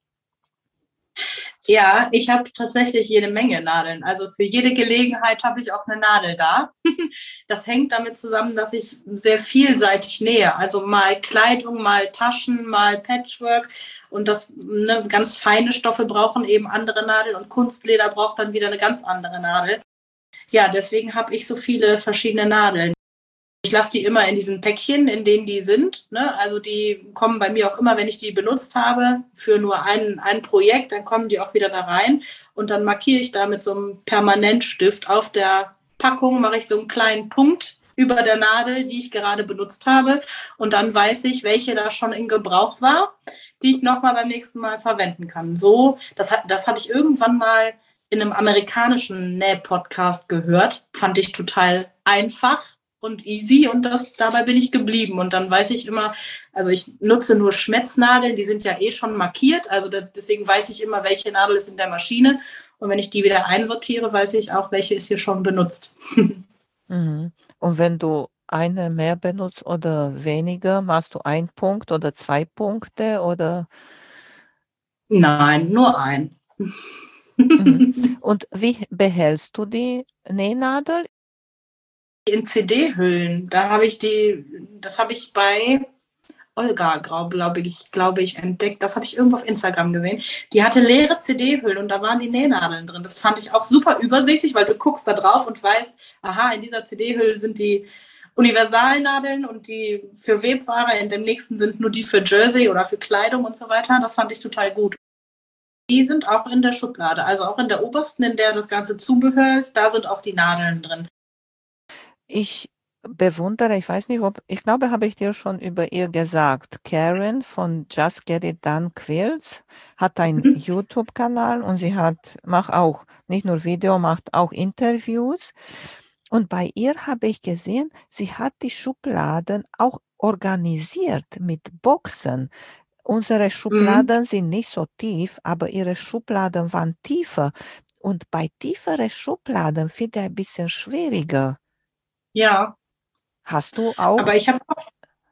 Ja, ich habe tatsächlich jede Menge Nadeln. Also für jede Gelegenheit habe ich auch eine Nadel da. Das hängt damit zusammen, dass ich sehr vielseitig nähe. Also mal Kleidung, mal Taschen, mal Patchwork. Und ganz feine Stoffe brauchen eben andere Nadeln und Kunstleder braucht dann wieder eine ganz andere Nadel. Ja, deswegen habe ich so viele verschiedene Nadeln. Ich lasse die immer in diesen Päckchen, in denen die sind. Ne? Also die kommen bei mir auch immer, wenn ich die benutzt habe, für nur ein Projekt, dann kommen die auch wieder da rein. Und dann markiere ich da mit so einem Permanentstift auf der Packung, mache ich so einen kleinen Punkt über der Nadel, die ich gerade benutzt habe. Und dann weiß ich, welche da schon in Gebrauch war, die ich nochmal beim nächsten Mal verwenden kann. So, das habe ich irgendwann mal in einem amerikanischen Näh-Podcast gehört. Fand ich total einfach und easy und dabei bin ich geblieben. Und dann weiß ich immer, also ich nutze nur Schmetznadeln, die sind ja eh schon markiert, also deswegen weiß ich immer, welche Nadel ist in der Maschine. Und wenn ich die wieder einsortiere, weiß ich auch, welche ist hier schon benutzt. Und wenn du eine mehr benutzt oder weniger, machst du 1 Punkt oder 2 Punkte oder? Nein, nur ein. Und wie behältst du die Nähnadel? In CD-Hüllen. Das habe ich bei Olga, glaube ich, entdeckt. Das habe ich irgendwo auf Instagram gesehen. Die hatte leere CD-Hüllen und da waren die Nähnadeln drin. Das fand ich auch super übersichtlich, weil du guckst da drauf und weißt, aha, in dieser CD-Hülle sind die Universalnadeln und die für Webware, in dem nächsten sind nur die für Jersey oder für Kleidung und so weiter. Das fand ich total gut. Die sind auch in der Schublade, also auch in der obersten, in der das ganze Zubehör ist, da sind auch die Nadeln drin. Ich bewundere, ich weiß nicht, ich glaube, habe ich dir schon über ihr gesagt. Karen von Just Get It Done Quilts hat einen YouTube-Kanal und sie macht auch nicht nur Video, macht auch Interviews. Und bei ihr habe ich gesehen, sie hat die Schubladen auch organisiert mit Boxen. Unsere Schubladen sind nicht so tief, aber ihre Schubladen waren tiefer. Und bei tieferen Schubladen finde ich ein bisschen schwieriger. Ja. Hast du auch aber ich habe auch,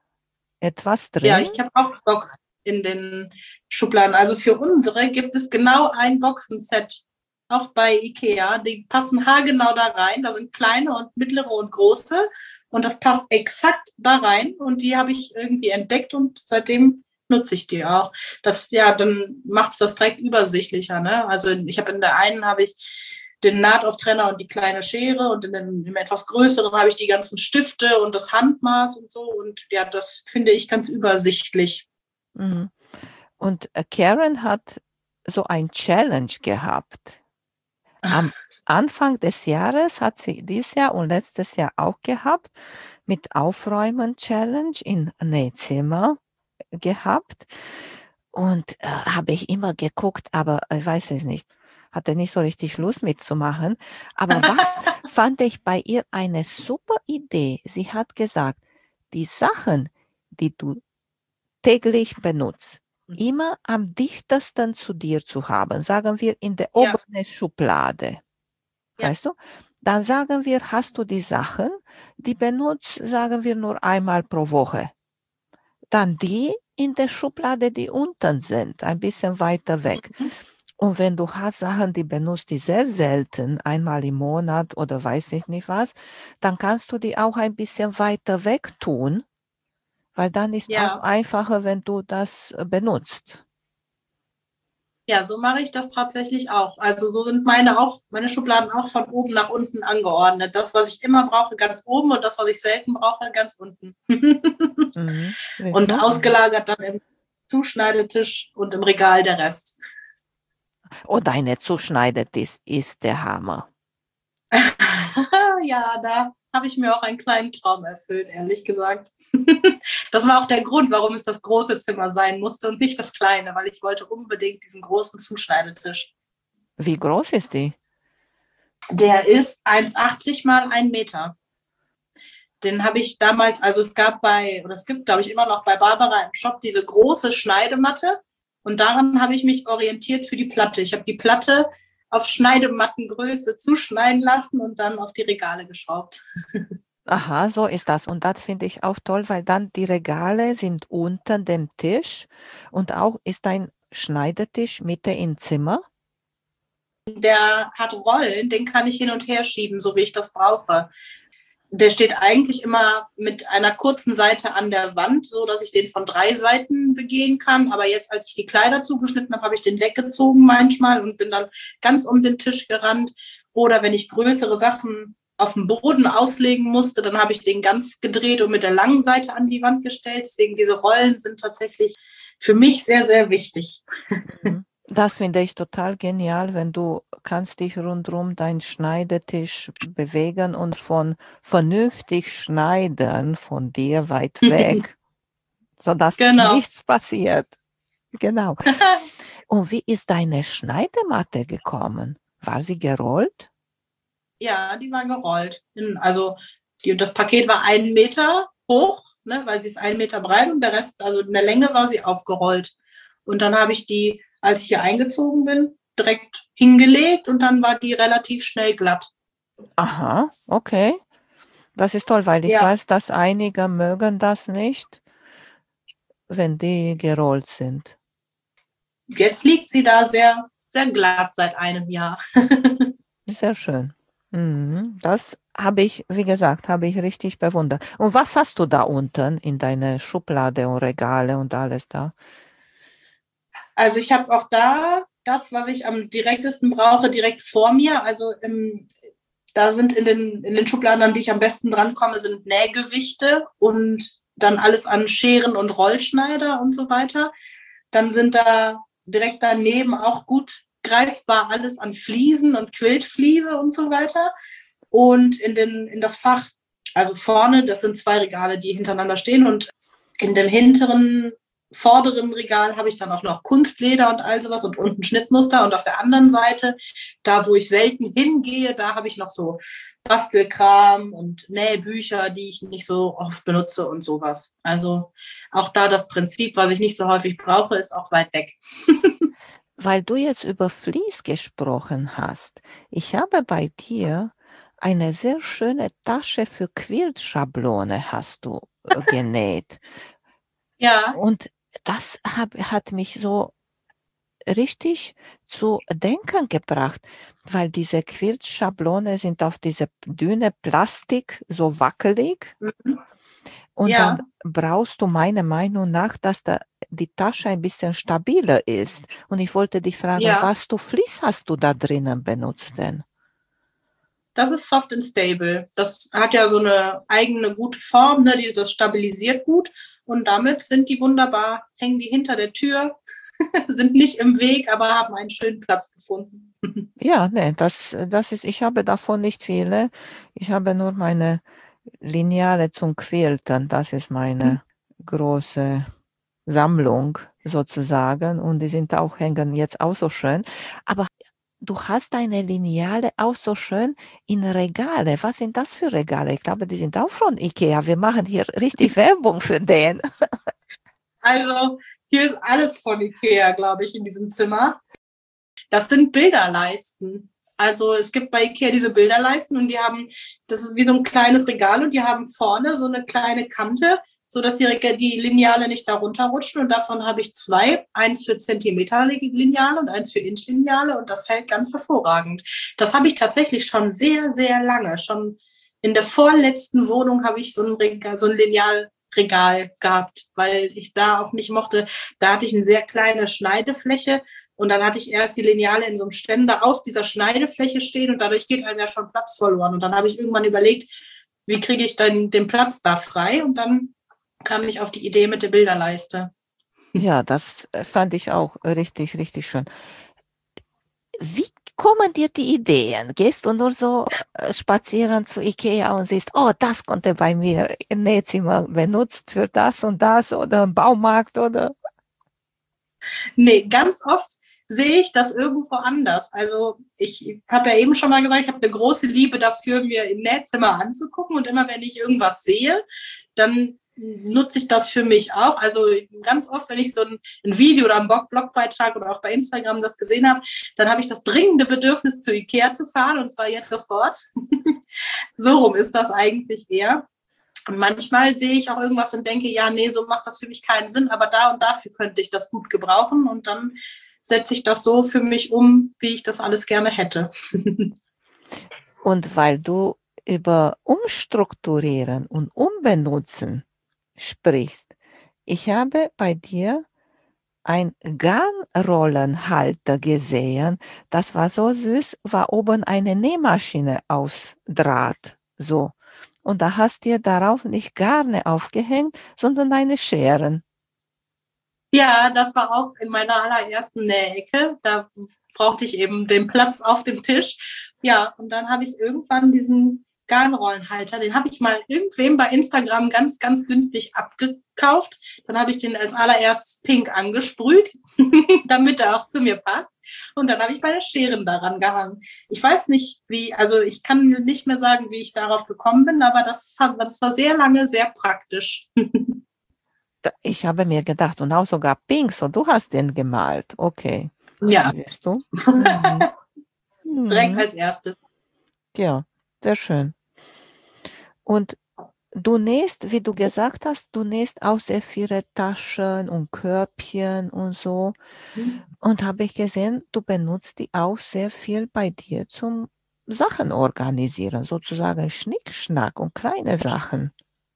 etwas drin? ja, ich habe auch Boxen in den Schubladen. Also für unsere gibt es genau ein Boxenset, auch bei Ikea. Die passen haargenau da rein. Da sind kleine und mittlere und große. Und das passt exakt da rein. Und die habe ich irgendwie entdeckt und seitdem nutze ich die auch. Dann macht es das direkt übersichtlicher. Ne? Also ich habe in der einen habe ich den Nahtauftrenner und die kleine Schere und im etwas größeren habe ich die ganzen Stifte und das Handmaß und so. Und ja, das finde ich ganz übersichtlich. Mhm. Und Karen hat so ein Challenge gehabt. Am Anfang des Jahres hat sie dieses Jahr und letztes Jahr auch gehabt, mit Aufräumen-Challenge im Nähzimmer gehabt. Und habe ich immer geguckt, aber ich weiß es nicht, hatte nicht so richtig Lust mitzumachen. Aber was fand ich bei ihr eine super Idee? Sie hat gesagt, die Sachen, die du täglich benutzt, immer am dichtesten zu dir zu haben, sagen wir in der oberen Schublade. Ja. Weißt du? Dann sagen wir, hast du die Sachen, die benutzt, sagen wir nur einmal pro Woche. Dann die in der Schublade, die unten sind, ein bisschen weiter weg. Und wenn du hast Sachen, die benutzt, die sehr selten, einmal im Monat oder weiß ich nicht was, dann kannst du die auch ein bisschen weiter weg tun, weil dann ist auch einfacher, wenn du das benutzt. Ja, so mache ich das tatsächlich auch. Also so sind meine Schubladen auch von oben nach unten angeordnet. Das, was ich immer brauche, ganz oben und das, was ich selten brauche, ganz unten. Und ausgelagert dann im Zuschneidetisch und im Regal der Rest. Oh, deine Zuschneidetisch ist der Hammer. Ja, da habe ich mir auch einen kleinen Traum erfüllt, ehrlich gesagt. Das war auch der Grund, warum es das große Zimmer sein musste und nicht das kleine, weil ich wollte unbedingt diesen großen Zuschneidetisch. Wie groß ist die? Der ist 1,80 mal 1 Meter. Den habe ich damals, also es gibt, glaube ich, immer noch bei Barbara im Shop diese große Schneidematte und daran habe ich mich orientiert für die Platte. Ich habe die Platte auf Schneidemattengröße zuschneiden lassen und dann auf die Regale geschraubt. Aha, so ist das. Und das finde ich auch toll, weil dann die Regale sind unter dem Tisch und auch ist ein Schneidetisch Mitte im Zimmer. Der hat Rollen, den kann ich hin und her schieben, so wie ich das brauche. Der steht eigentlich immer mit einer kurzen Seite an der Wand, so dass ich den von 3 Seiten begehen kann. Aber jetzt, als ich die Kleider zugeschnitten habe, habe ich den weggezogen manchmal und bin dann ganz um den Tisch gerannt. Oder wenn ich größere Sachen auf dem Boden auslegen musste, dann habe ich den ganz gedreht und mit der langen Seite an die Wand gestellt. Deswegen diese Rollen sind tatsächlich für mich sehr, sehr wichtig. Das finde ich total genial, wenn du kannst dich rundherum deinen Schneidetisch bewegen und von vernünftig schneiden von dir weit weg, sodass nichts passiert. Genau. Und wie ist deine Schneidematte gekommen? War sie gerollt? Ja, die war gerollt. Also das Paket war 1 Meter hoch, ne, weil sie ist 1 Meter breit und der Rest, also in der Länge war sie aufgerollt. Und dann habe ich die, als ich hier eingezogen bin, direkt hingelegt und dann war die relativ schnell glatt. Aha, okay. Das ist toll, weil ich weiß, dass einige mögen das nicht, wenn die gerollt sind. jetzt liegt sie da sehr, sehr glatt seit einem Jahr. Sehr schön. Das habe ich, wie gesagt, habe ich richtig bewundert. Und was hast du da unten in deiner Schublade und Regale und alles da? Also ich habe auch da das, was ich am direktesten brauche, direkt vor mir. Also da sind in den Schubladen, an die ich am besten drankomme, sind Nähgewichte und dann alles an Scheren und Rollschneider und so weiter. Dann sind da direkt daneben auch gut greifbar alles an Fliesen und Quiltfliese und so weiter. Und in das Fach, also vorne, das sind 2 Regale, die hintereinander stehen. Und in dem hinteren, vorderen Regal habe ich dann auch noch Kunstleder und all sowas und unten Schnittmuster. Und auf der anderen Seite, da wo ich selten hingehe, da habe ich noch so Bastelkram und Nähbücher, die ich nicht so oft benutze und sowas. Also auch da das Prinzip, was ich nicht so häufig brauche, ist auch weit weg. Weil du jetzt über Vlies gesprochen hast. Ich habe bei dir eine sehr schöne Tasche für Quiltschablone hast du genäht. Ja. Und das hat mich so richtig zu denken gebracht, weil diese Quiltschablone sind auf diese dünne Plastik so wackelig. Mhm. Und Ja. dann brauchst du meiner Meinung nach, dass die Tasche ein bisschen stabiler ist. Und ich wollte dich fragen, Ja. was für Vlies hast du da drinnen benutzt denn? Das ist Soft and Stable. Das hat ja so eine eigene gute Form, ne? Das stabilisiert gut. Und damit sind die wunderbar, hängen die hinter der Tür, sind nicht im Weg, aber haben einen schönen Platz gefunden. Ja, nee, das ist, ich habe davon nicht viele. Ich habe nur meine Lineale zum Quilten. Das ist meine große Sammlung sozusagen. Und die sind auch, hängen jetzt auch so schön. Aber du hast deine Lineale auch so schön in Regale. Was sind das für Regale? Ich glaube, die sind auch von IKEA. Wir machen hier richtig Werbung für den. Also hier ist alles von IKEA, glaube ich, in diesem Zimmer. Das sind Bilderleisten. Also es gibt bei IKEA diese Bilderleisten und die haben, das ist wie so ein kleines Regal und die haben vorne so eine kleine Kante, sodass die Lineale nicht darunter rutschen. Und davon habe ich 2, eins für Zentimeter-Lineale und eins für Inch-Lineale und das hält ganz hervorragend. Das habe ich tatsächlich schon sehr, sehr lange. Schon in der vorletzten Wohnung habe ich so ein Linealregal gehabt, weil ich da auch nicht mochte. Da hatte ich eine sehr kleine Schneidefläche und dann hatte ich erst die Lineale in so einem Ständer auf dieser Schneidefläche stehen und dadurch geht einem ja schon Platz verloren. Und dann habe ich irgendwann überlegt, wie kriege ich dann den Platz da frei? Und dann kam ich auf die Idee mit der Bilderleiste. Ja, das fand ich auch richtig, richtig schön. Wie kommen dir die Ideen? Gehst du nur so spazieren zu IKEA und siehst, oh, das konnte bei mir im Nähzimmer benutzt für das und das oder im Baumarkt oder? Nee, ganz oft sehe ich das irgendwo anders. Also ich habe ja eben schon mal gesagt, ich habe eine große Liebe dafür, mir im Nähzimmer anzugucken und immer wenn ich irgendwas sehe, dann nutze ich das für mich auch. Also ganz oft, wenn ich so ein Video oder einen Blogbeitrag oder auch bei Instagram das gesehen habe, dann habe ich das dringende Bedürfnis, zu IKEA zu fahren und zwar jetzt sofort. So rum ist das eigentlich eher. Und manchmal sehe ich auch irgendwas und denke, ja, nee, so macht das für mich keinen Sinn, aber da und dafür könnte ich das gut gebrauchen und dann setze ich das so für mich um, wie ich das alles gerne hätte. Und weil du über Umstrukturieren und Umbenutzen sprichst, ich habe bei dir ein Garnrollenhalter gesehen. Das war so süß, war oben eine Nähmaschine aus Draht, so. Und da hast du dir darauf nicht Garne aufgehängt, sondern deine Scheren. Ja, das war auch in meiner allerersten Nähecke. Da brauchte ich eben den Platz auf dem Tisch. Ja, und dann habe ich irgendwann diesen Garnrollenhalter, den habe ich mal irgendwem bei Instagram ganz, ganz günstig abgekauft. Dann habe ich den als allererstes pink angesprüht, damit er auch zu mir passt. Und dann habe ich meine Scheren daran gehangen. Ich weiß nicht, wie, also ich kann nicht mehr sagen, wie ich darauf gekommen bin, aber das war sehr lange sehr praktisch. Ich habe mir gedacht, und auch sogar pink, so du hast den gemalt. Okay. Ja. Siehst du? Direkt als erstes. Ja, sehr schön. Und du nähst, wie du gesagt hast, du nähst auch sehr viele Taschen und Körbchen und so. Und habe ich gesehen, du benutzt die auch sehr viel bei dir zum Sachen organisieren, sozusagen Schnickschnack und kleine Sachen.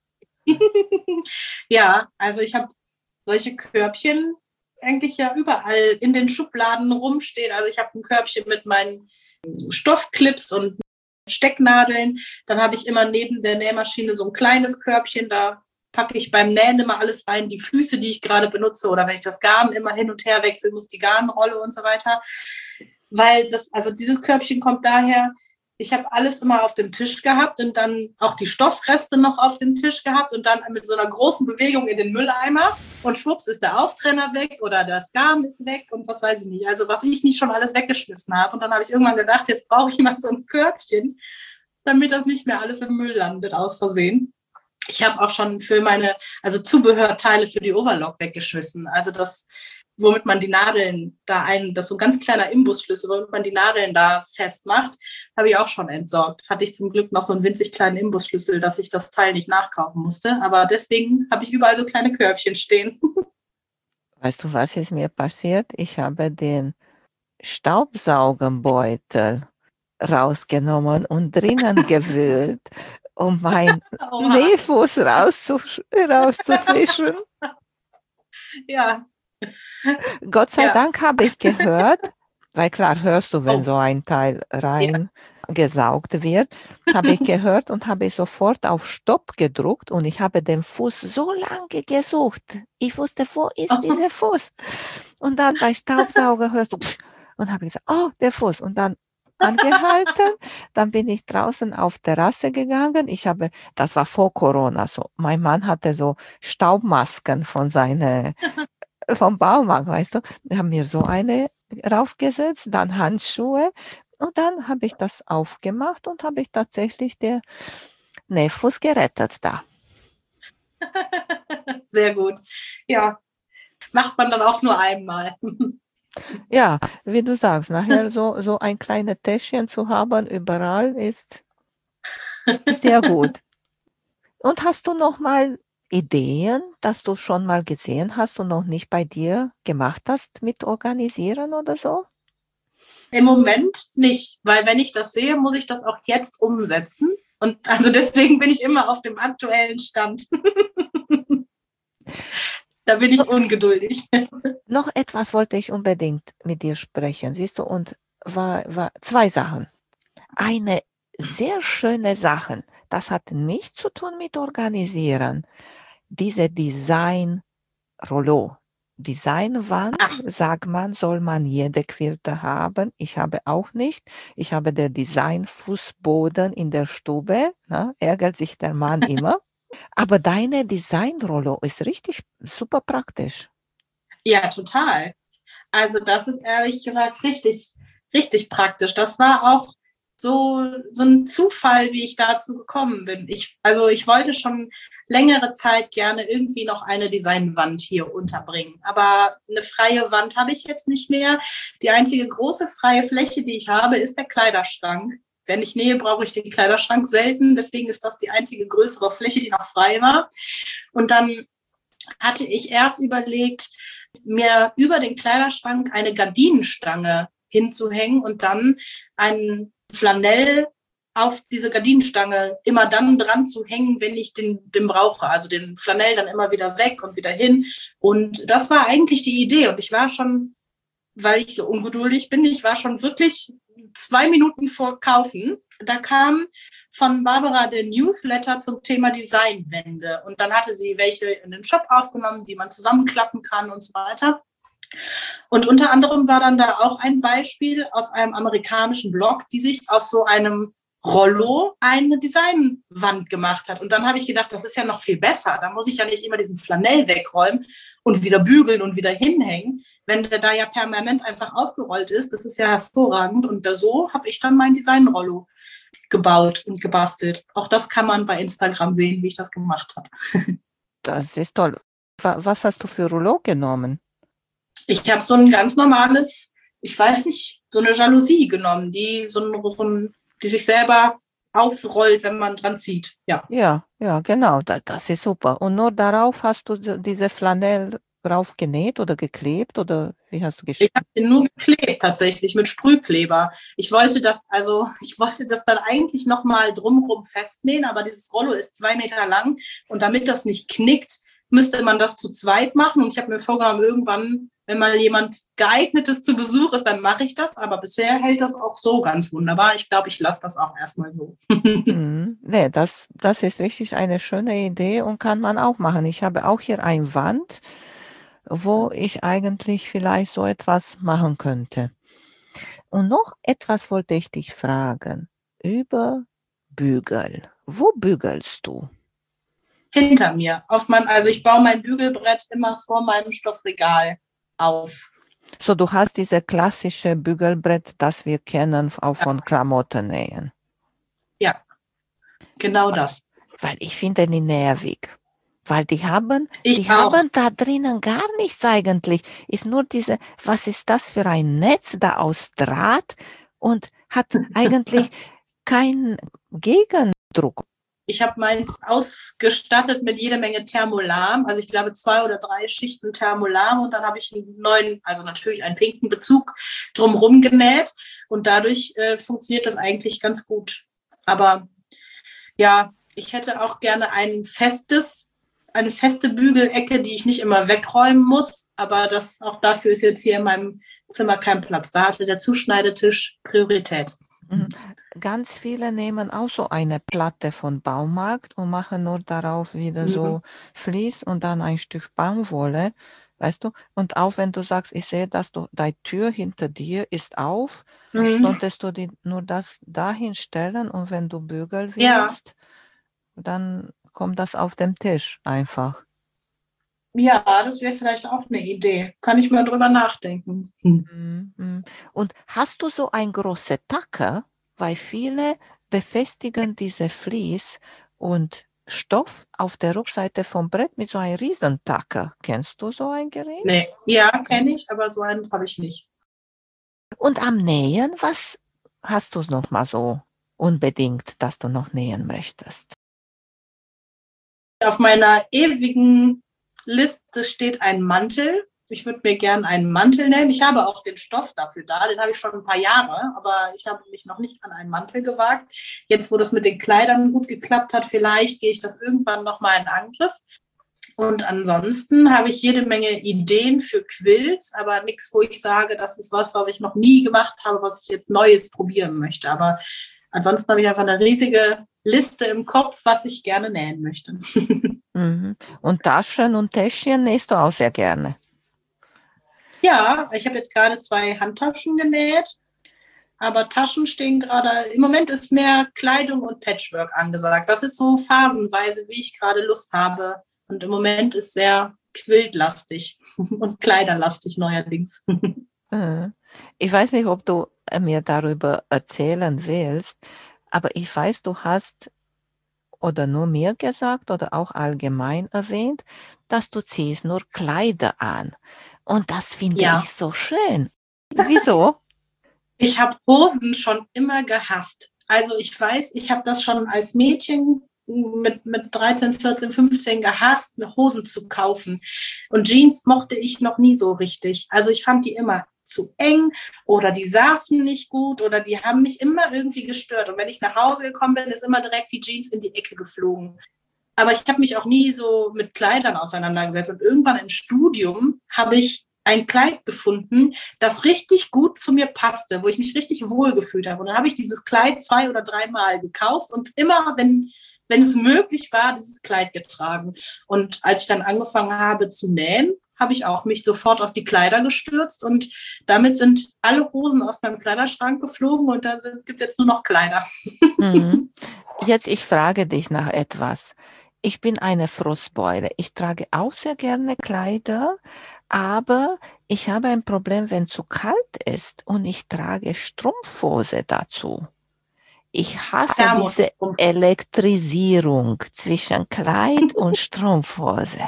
Ja, also ich habe solche Körbchen eigentlich ja überall in den Schubladen rumstehen. Also ich habe ein Körbchen mit meinen Stoffclips und Stecknadeln. Dann habe ich immer neben der Nähmaschine so ein kleines Körbchen, da packe ich beim Nähen immer alles rein, die Füße, die ich gerade benutze, oder wenn ich das Garn immer hin und her wechseln muss, die Garnrolle und so weiter. Weil also dieses Körbchen kommt daher, ich habe alles immer auf dem Tisch gehabt und dann auch die Stoffreste noch auf dem Tisch gehabt und dann mit so einer großen Bewegung in den Mülleimer und schwupps ist der Auftrenner weg oder das Garn ist weg und was weiß ich nicht. Also was ich nicht schon alles weggeschmissen habe. Und dann habe ich irgendwann gedacht, jetzt brauche ich mal so ein Körbchen, damit das nicht mehr alles im Müll landet aus Versehen. Ich habe auch schon für also Zubehörteile für die Overlock weggeschmissen. Also das, womit man die Nadeln das ist so ein ganz kleiner Imbusschlüssel, womit man die Nadeln da festmacht, habe ich auch schon entsorgt. Hatte ich zum Glück noch so einen winzig kleinen Imbusschlüssel, dass ich das Teil nicht nachkaufen musste. Aber deswegen habe ich überall so kleine Körbchen stehen. Weißt du, was ist mir passiert? Ich habe den Staubsaugerbeutel rausgenommen und drinnen gewühlt, um meinen Nähfuß rauszufischen. Ja. Gott sei Dank habe ich gehört, weil klar hörst du, wenn so ein Teil reingesaugt wird, habe ich gehört und habe sofort auf Stopp gedruckt und ich habe den Fuß so lange gesucht. Ich wusste, wo ist dieser Fuß? Und dann bei Staubsauger hörst du und habe gesagt, oh, der Fuß. Und dann angehalten, dann bin ich draußen auf Terrasse gegangen. Das war vor Corona so. Mein Mann hatte so Staubmasken vom Baumarkt, weißt du. Ich habe mir so eine raufgesetzt, dann Handschuhe und dann habe ich das aufgemacht und habe ich tatsächlich den Nähfuß gerettet da. Sehr gut. Ja, macht man dann auch nur einmal. Ja, wie du sagst, nachher so ein kleines Täschchen zu haben überall ist sehr gut. Und hast du noch mal Ideen, dass du schon mal gesehen hast und noch nicht bei dir gemacht hast mit Organisieren oder so? Im Moment nicht, weil wenn ich das sehe, muss ich das auch jetzt umsetzen. Und also deswegen bin ich immer auf dem aktuellen Stand. Da bin ich ungeduldig. Noch etwas wollte ich unbedingt mit dir sprechen, siehst du, und war zwei Sachen. Eine sehr schöne Sache, das hat nichts zu tun mit Organisieren. Diese Design-Rollo, Designwand, sagt man, soll man jede Quilter haben. Ich habe auch nicht. Ich habe den Design-Fußboden in der Stube. Ärgert sich der Mann immer. Aber deine Design-Rollo ist richtig super praktisch. Ja, total. Also das ist ehrlich gesagt richtig, richtig praktisch. Das war auch so ein Zufall, wie ich dazu gekommen bin. Ich wollte schon längere Zeit gerne irgendwie noch eine Designwand hier unterbringen. Aber eine freie Wand habe ich jetzt nicht mehr. Die einzige große freie Fläche, die ich habe, ist der Kleiderschrank. Wenn ich nähe, brauche ich den Kleiderschrank selten. Deswegen ist das die einzige größere Fläche, die noch frei war. Und dann hatte ich erst überlegt, mir über den Kleiderschrank eine Gardinenstange hinzuhängen und dann einen Flanell auf diese Gardinenstange immer dann dran zu hängen, wenn ich den brauche. Also den Flanell dann immer wieder weg und wieder hin. Und das war eigentlich die Idee. Und ich war schon, weil ich so ungeduldig bin, ich war schon wirklich 2 Minuten vor Kaufen. Da kam von Barbara der Newsletter zum Thema Designwände. Und dann hatte sie welche in den Shop aufgenommen, die man zusammenklappen kann und so weiter. Und unter anderem war dann da auch ein Beispiel aus einem amerikanischen Blog, die sich aus so einem Rollo eine Designwand gemacht hat. Und dann habe ich gedacht, das ist ja noch viel besser. Da muss ich ja nicht immer diesen Flanell wegräumen und wieder bügeln und wieder hinhängen, wenn der da ja permanent einfach aufgerollt ist. Das ist ja hervorragend. Und so habe ich dann mein Designrollo gebaut und gebastelt. Auch das kann man bei Instagram sehen, wie ich das gemacht habe. Das ist toll. Was hast du für Rollo genommen? Ich habe so ein ganz normales, ich weiß nicht, so eine Jalousie genommen, die sich selber aufrollt, wenn man dran zieht. Ja. Ja, ja, genau, das ist super. Und nur darauf hast du diese Flanell drauf genäht oder geklebt oder wie hast du Ich geschnitten? habe den nur geklebt tatsächlich mit Sprühkleber. Ich wollte das dann eigentlich nochmal drumherum festnähen, aber dieses Rollo ist 2 Meter lang und damit das nicht knickt, müsste man das zu zweit machen. Und ich habe mir vorgenommen, irgendwann, wenn mal jemand Geeignetes zu Besuch ist, dann mache ich das. Aber bisher hält das auch so ganz wunderbar. Ich glaube, ich lasse das auch erstmal so. Nee, das ist wirklich eine schöne Idee und kann man auch machen. Ich habe auch hier eine Wand, wo ich eigentlich vielleicht so etwas machen könnte. Und noch etwas wollte ich dich fragen über Bügel. Wo bügelst du? Hinter mir. Also ich baue mein Bügelbrett immer vor meinem Stoffregal auf. So, du hast diese klassische Bügelbrett, das wir kennen, auch von Klamottennähen. Ja, genau das. Weil ich finde die nervig. Weil die haben Ich auch. da drinnen gar nichts eigentlich. Ist nur was ist das für ein Netz da aus Draht und hat eigentlich keinen Gegendruck. Ich habe meins ausgestattet mit jede Menge Thermolam. Also ich glaube 2 oder 3 Schichten Thermolam und dann habe ich einen neuen, also natürlich einen pinken Bezug drumherum genäht und dadurch funktioniert das eigentlich ganz gut. Aber ja, ich hätte auch gerne eine feste Bügelecke, die ich nicht immer wegräumen muss. Aber auch dafür ist jetzt hier in meinem Zimmer kein Platz. Da hatte der Zuschneidetisch Priorität. Ganz viele nehmen auch so eine Platte von Baumarkt und machen nur darauf wieder so Vlies und dann ein Stück Baumwolle, weißt du? Und auch wenn du sagst, ich sehe, dass deine Tür hinter dir ist auf, solltest du nur das dahin stellen und wenn du bügeln willst, dann kommt das auf den Tisch einfach. Ja, das wäre vielleicht auch eine Idee. Kann ich mal drüber nachdenken. Und hast du so ein große Tacker? Weil viele befestigen diese Vlies und Stoff auf der Rückseite vom Brett mit so einem Riesentacker. Kennst du so ein Gerät? Nee, ja, kenne ich, aber so eins habe ich nicht. Und am Nähen, was hast du noch mal so unbedingt, dass du noch nähen möchtest? Auf meiner ewigen Liste steht ein Mantel. Ich würde mir gerne einen Mantel nähen. Ich habe auch den Stoff dafür da. Den habe ich schon ein paar Jahre, aber ich habe mich noch nicht an einen Mantel gewagt. Jetzt, wo das mit den Kleidern gut geklappt hat, vielleicht gehe ich das irgendwann nochmal in Angriff. Und ansonsten habe ich jede Menge Ideen für Quilts, aber nichts, wo ich sage, das ist was ich noch nie gemacht habe, was ich jetzt Neues probieren möchte. Aber ansonsten habe ich einfach eine riesige Liste im Kopf, was ich gerne nähen möchte. Und Taschen und Täschchen nähst du auch sehr gerne? Ja, ich habe jetzt gerade 2 Handtaschen genäht, aber Taschen stehen gerade, im Moment ist mehr Kleidung und Patchwork angesagt. Das ist so phasenweise, wie ich gerade Lust habe. Und im Moment ist sehr quiltlastig und kleiderlastig neuerdings. Ich weiß nicht, ob du mir darüber erzählen willst, aber ich weiß, du hast oder nur mir gesagt oder auch allgemein erwähnt, dass du ziehst nur Kleider an. Und das finde ich so schön. Wieso? Ich habe Hosen schon immer gehasst. Also ich weiß, ich habe das schon als Mädchen mit 13, 14, 15 gehasst, mir Hosen zu kaufen. Und Jeans mochte ich noch nie so richtig. Also ich fand die immer zu eng oder die saßen nicht gut oder die haben mich immer irgendwie gestört. Und wenn ich nach Hause gekommen bin, ist immer direkt die Jeans in die Ecke geflogen. Aber ich habe mich auch nie so mit Kleidern auseinandergesetzt. Und irgendwann im Studium habe ich ein Kleid gefunden, das richtig gut zu mir passte, wo ich mich richtig wohl gefühlt habe. Und dann habe ich dieses Kleid 2 oder 3 Mal gekauft und immer, wenn es möglich war, dieses Kleid getragen. Und als ich dann angefangen habe zu nähen, habe ich auch mich sofort auf die Kleider gestürzt und damit sind alle Hosen aus meinem Kleiderschrank geflogen und da gibt es jetzt nur noch Kleider. Jetzt, ich frage dich nach etwas. Ich bin eine Frostbeule. Ich trage auch sehr gerne Kleider, aber ich habe ein Problem, wenn es zu kalt ist und ich trage Strumpfhose dazu. Ich hasse diese Elektrisierung zwischen Kleid und Strumpfhose.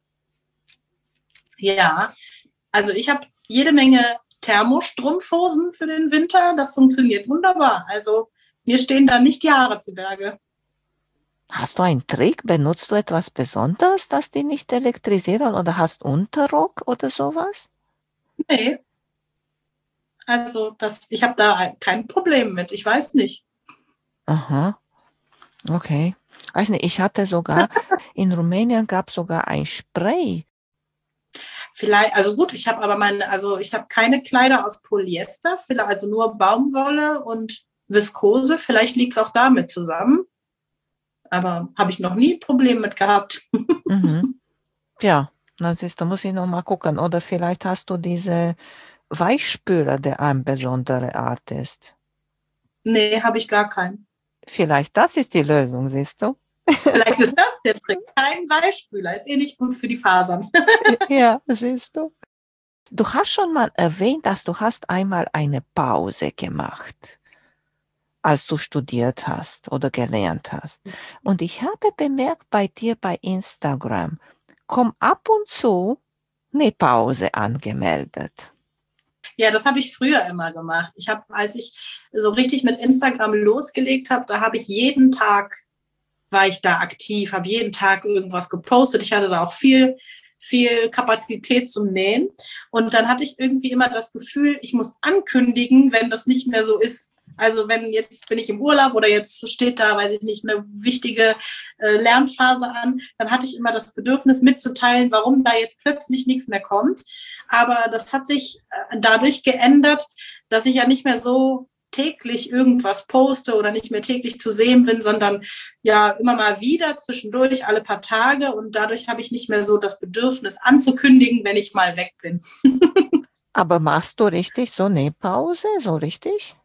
Ja, also ich habe jede Menge Thermostrumpfhosen für den Winter. Das funktioniert wunderbar. Also Mir stehen da nicht die Haare zu Berge. Hast du einen Trick? Benutzt du etwas Besonderes, das die nicht elektrisieren oder hast Unterrock oder sowas? Nee, also ich habe da kein Problem mit. Ich weiß nicht. Aha, okay. Weiß nicht, ich hatte sogar, in Rumänien gab es sogar ein Spray. Vielleicht, also gut, ich habe ich habe keine Kleider aus Polyester, also nur Baumwolle und Viskose. Vielleicht liegt es auch damit zusammen. Aber habe ich noch nie ein Problem mit gehabt. Mhm. Ja, da muss ich noch mal gucken. Oder vielleicht hast du diese Weichspüler, der eine besondere Art ist. Nee, habe ich gar keinen. Vielleicht das ist die Lösung, siehst du? Vielleicht ist das der Trick. Kein Weichspüler, ist nicht gut für die Fasern. Ja, siehst du. Du hast schon mal erwähnt, dass du hast einmal eine Pause gemacht, als du studiert hast oder gelernt hast. Und ich habe bemerkt bei dir bei Instagram, kommt ab und zu eine Pause angemeldet. Ja, das habe ich früher immer gemacht. Als ich so richtig mit Instagram losgelegt habe, da habe ich jeden Tag, war ich da aktiv, habe jeden Tag irgendwas gepostet. Ich hatte da auch viel Kapazität zum Nähen. Und dann hatte ich irgendwie immer das Gefühl, ich muss ankündigen, wenn das nicht mehr so ist. Also wenn jetzt bin ich im Urlaub oder jetzt steht da, weiß ich nicht, eine wichtige Lernphase an, dann hatte ich immer das Bedürfnis mitzuteilen, warum da jetzt plötzlich nichts mehr kommt. Aber das hat sich dadurch geändert, dass ich ja nicht mehr so täglich irgendwas poste oder nicht mehr täglich zu sehen bin, sondern ja immer mal wieder zwischendurch alle paar Tage und dadurch habe ich nicht mehr so das Bedürfnis anzukündigen, wenn ich mal weg bin. Aber machst du richtig so eine Pause, so richtig?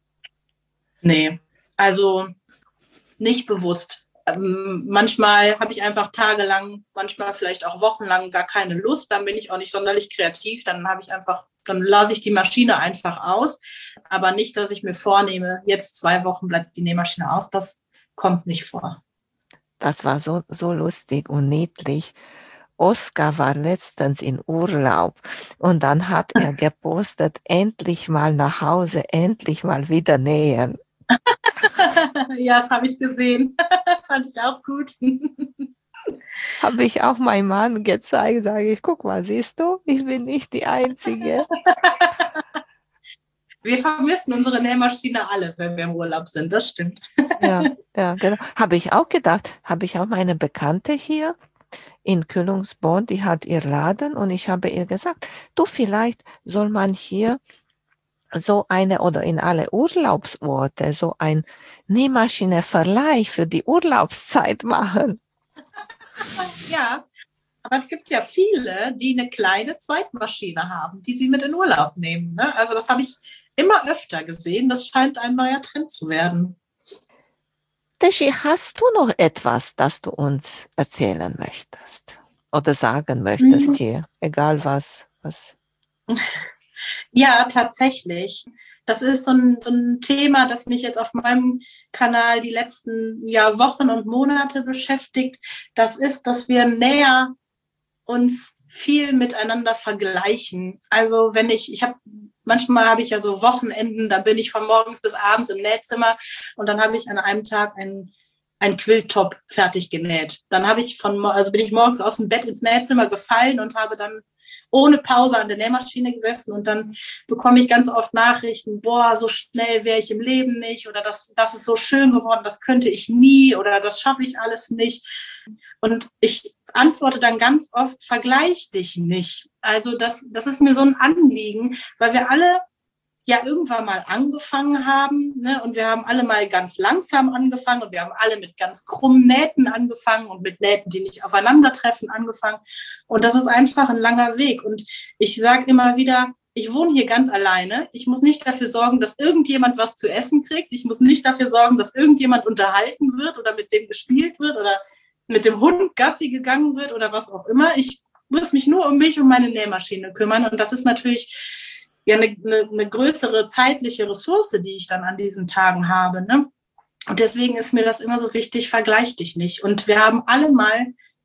Nee, also nicht bewusst. Manchmal habe ich einfach tagelang, manchmal vielleicht auch wochenlang gar keine Lust, dann bin ich auch nicht sonderlich kreativ, dann lasse ich die Maschine einfach aus, aber nicht, dass ich mir vornehme, jetzt 2 Wochen bleibt die Nähmaschine aus, das kommt nicht vor. Das war so lustig und niedlich. Oskar war letztens in Urlaub und dann hat er gepostet, endlich mal nach Hause, endlich mal wieder nähen. Ja, das habe ich gesehen. Fand ich auch gut. Habe ich auch meinem Mann gezeigt, sage ich, guck mal, siehst du, ich bin nicht die Einzige. Wir vermissen unsere Nähmaschine alle, wenn wir im Urlaub sind, das stimmt. Ja, genau. Habe ich auch gedacht, habe ich auch meine Bekannte hier in Kühlungsborn, die hat ihr Laden und ich habe ihr gesagt, du, vielleicht soll man hier so eine oder in alle Urlaubsorte so ein Nähmaschine-Verleih für die Urlaubszeit machen. Ja, aber es gibt ja viele, die eine kleine Zweitmaschine haben, die sie mit in Urlaub nehmen. Ne? Also das habe ich immer öfter gesehen. Das scheint ein neuer Trend zu werden. Teschi, hast du noch etwas, das du uns erzählen möchtest oder sagen möchtest hier? Egal was. Ja, tatsächlich. Das ist so ein Thema, das mich jetzt auf meinem Kanal die letzten Wochen und Monate beschäftigt. Das ist, dass wir näher uns viel miteinander vergleichen. Also manchmal habe ich ja so Wochenenden, da bin ich von morgens bis abends im Nähzimmer und dann habe ich an einem Tag ein Quilltop fertig genäht. Dann bin ich morgens aus dem Bett ins Nähzimmer gefallen und habe dann ohne Pause an der Nähmaschine gesessen und dann bekomme ich ganz oft Nachrichten, boah, so schnell wäre ich im Leben nicht oder das ist so schön geworden, das könnte ich nie oder das schaffe ich alles nicht. Und ich antworte dann ganz oft, vergleich dich nicht. Also das ist mir so ein Anliegen, weil wir alle ja irgendwann mal angefangen haben, ne? Und wir haben alle mal ganz langsam angefangen und wir haben alle mit ganz krummen Nähten angefangen und mit Nähten, die nicht aufeinandertreffen, angefangen. Und das ist einfach ein langer Weg. Und ich sage immer wieder, ich wohne hier ganz alleine. Ich muss nicht dafür sorgen, dass irgendjemand was zu essen kriegt. Ich muss nicht dafür sorgen, dass irgendjemand unterhalten wird oder mit dem gespielt wird oder mit dem Hund Gassi gegangen wird oder was auch immer. Ich muss mich nur um mich und meine Nähmaschine kümmern. Und das ist natürlich ja eine größere zeitliche Ressource, die ich dann an diesen Tagen habe. Ne? Und deswegen ist mir das immer so wichtig, vergleich dich nicht. Und wir haben alle mal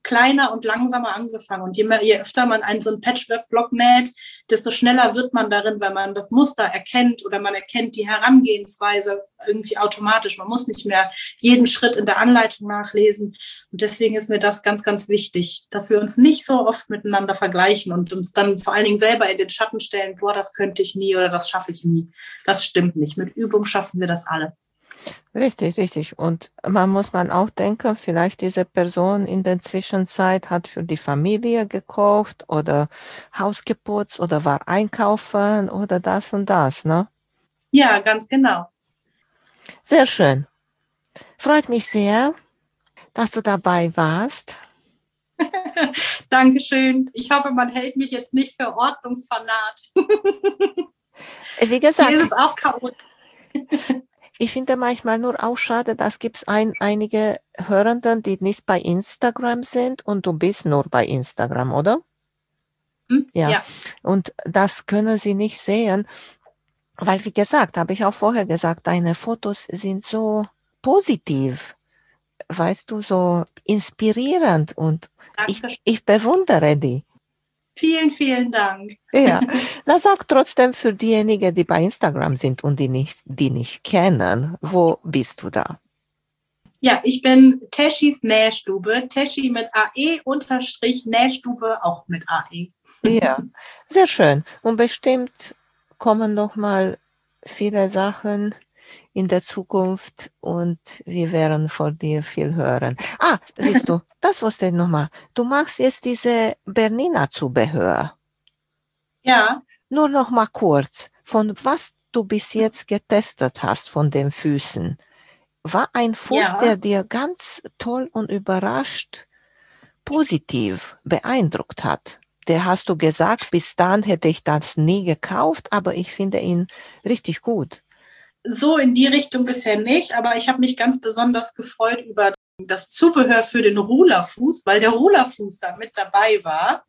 kleiner und langsamer angefangen. Und je öfter man so einen Patchwork-Block näht, desto schneller wird man darin, weil man das Muster erkennt oder man erkennt die Herangehensweise irgendwie automatisch. Man muss nicht mehr jeden Schritt in der Anleitung nachlesen. Und deswegen ist mir das ganz, ganz wichtig, dass wir uns nicht so oft miteinander vergleichen und uns dann vor allen Dingen selber in den Schatten stellen, boah, das könnte ich nie oder das schaffe ich nie. Das stimmt nicht. Mit Übung schaffen wir das alle. Richtig, richtig. Und muss auch denken, vielleicht diese Person in der Zwischenzeit hat für die Familie gekocht oder Haus geputzt oder war einkaufen oder das und das, ne? Ja, ganz genau. Sehr schön. Freut mich sehr, dass du dabei warst. Dankeschön. Ich hoffe, man hält mich jetzt nicht für Ordnungsfanat. Wie gesagt, hier ist es auch chaotisch. Ich finde manchmal nur auch schade, dass gibt es einige Hörenden, die nicht bei Instagram sind und du bist nur bei Instagram, oder? Ja. Und das können sie nicht sehen, weil, wie gesagt, habe ich auch vorher gesagt, deine Fotos sind so positiv, weißt du, so inspirierend und ich bewundere die. Vielen, vielen Dank. Ja, na sag trotzdem für diejenigen, die bei Instagram sind und die nicht kennen, wo bist du da? Ja, ich bin Teschis Nähstube, Teschi mit AE _ Nähstube auch mit AE. Ja, sehr schön. Und bestimmt kommen noch mal viele Sachen in der Zukunft und wir werden von dir viel hören. Siehst du, das wusste ich nochmal. Du machst jetzt diese Bernina Zubehör. Ja. Nur noch mal kurz, von was du bis jetzt getestet hast von den Füßen. War ein Fuß, der dir ganz toll und überrascht, positiv beeindruckt hat? Der hast du gesagt, bis dann hätte ich das nie gekauft, aber ich finde ihn richtig gut. So in die Richtung bisher nicht, aber ich habe mich ganz besonders gefreut über das Zubehör für den Rulerfuß, weil der Rulerfuß da mit dabei war.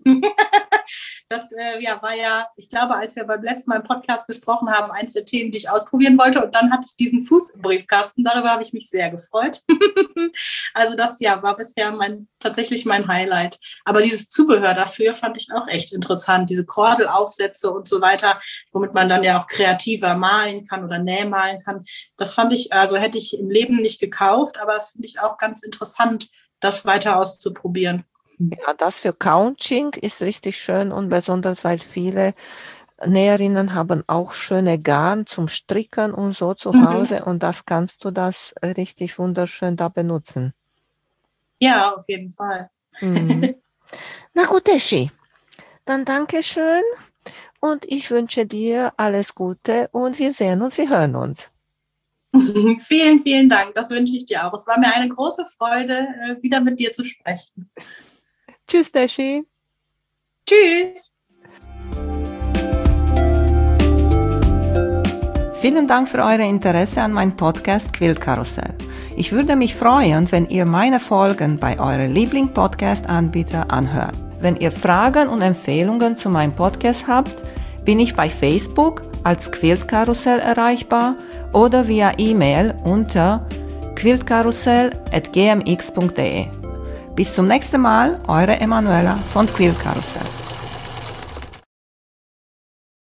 Das war ja, ich glaube, als wir beim letzten Mal im Podcast gesprochen haben, eins der Themen, die ich ausprobieren wollte. Und dann hatte ich diesen Fuß im Briefkasten. Darüber habe ich mich sehr gefreut. Also das war bisher tatsächlich mein Highlight. Aber dieses Zubehör dafür fand ich auch echt interessant. Diese Kordelaufsätze und so weiter, womit man dann ja auch kreativer malen kann oder nähmalen kann. Das fand ich, also hätte ich im Leben nicht gekauft, aber das finde ich auch ganz interessant, das weiter auszuprobieren. Ja, das für Couching ist richtig schön und besonders, weil viele Näherinnen haben auch schöne Garn zum Stricken und so zu Hause und das kannst du das richtig wunderschön da benutzen. Ja, auf jeden Fall. Na gut, Teschi, dann danke schön und ich wünsche dir alles Gute und wir sehen uns, wir hören uns. Vielen, vielen Dank, das wünsche ich dir auch. Es war mir eine große Freude, wieder mit dir zu sprechen. Tschüss, Teschi. Tschüss. Vielen Dank für euer Interesse an meinem Podcast Quiltkarussell. Ich würde mich freuen, wenn ihr meine Folgen bei eurem Liebling-Podcast-Anbieter anhört. Wenn ihr Fragen und Empfehlungen zu meinem Podcast habt, bin ich bei Facebook als Quiltkarussell erreichbar oder via E-Mail unter quiltkarussell@gmx.de. Bis zum nächsten Mal, eure Emanuela von Quiltkarussell.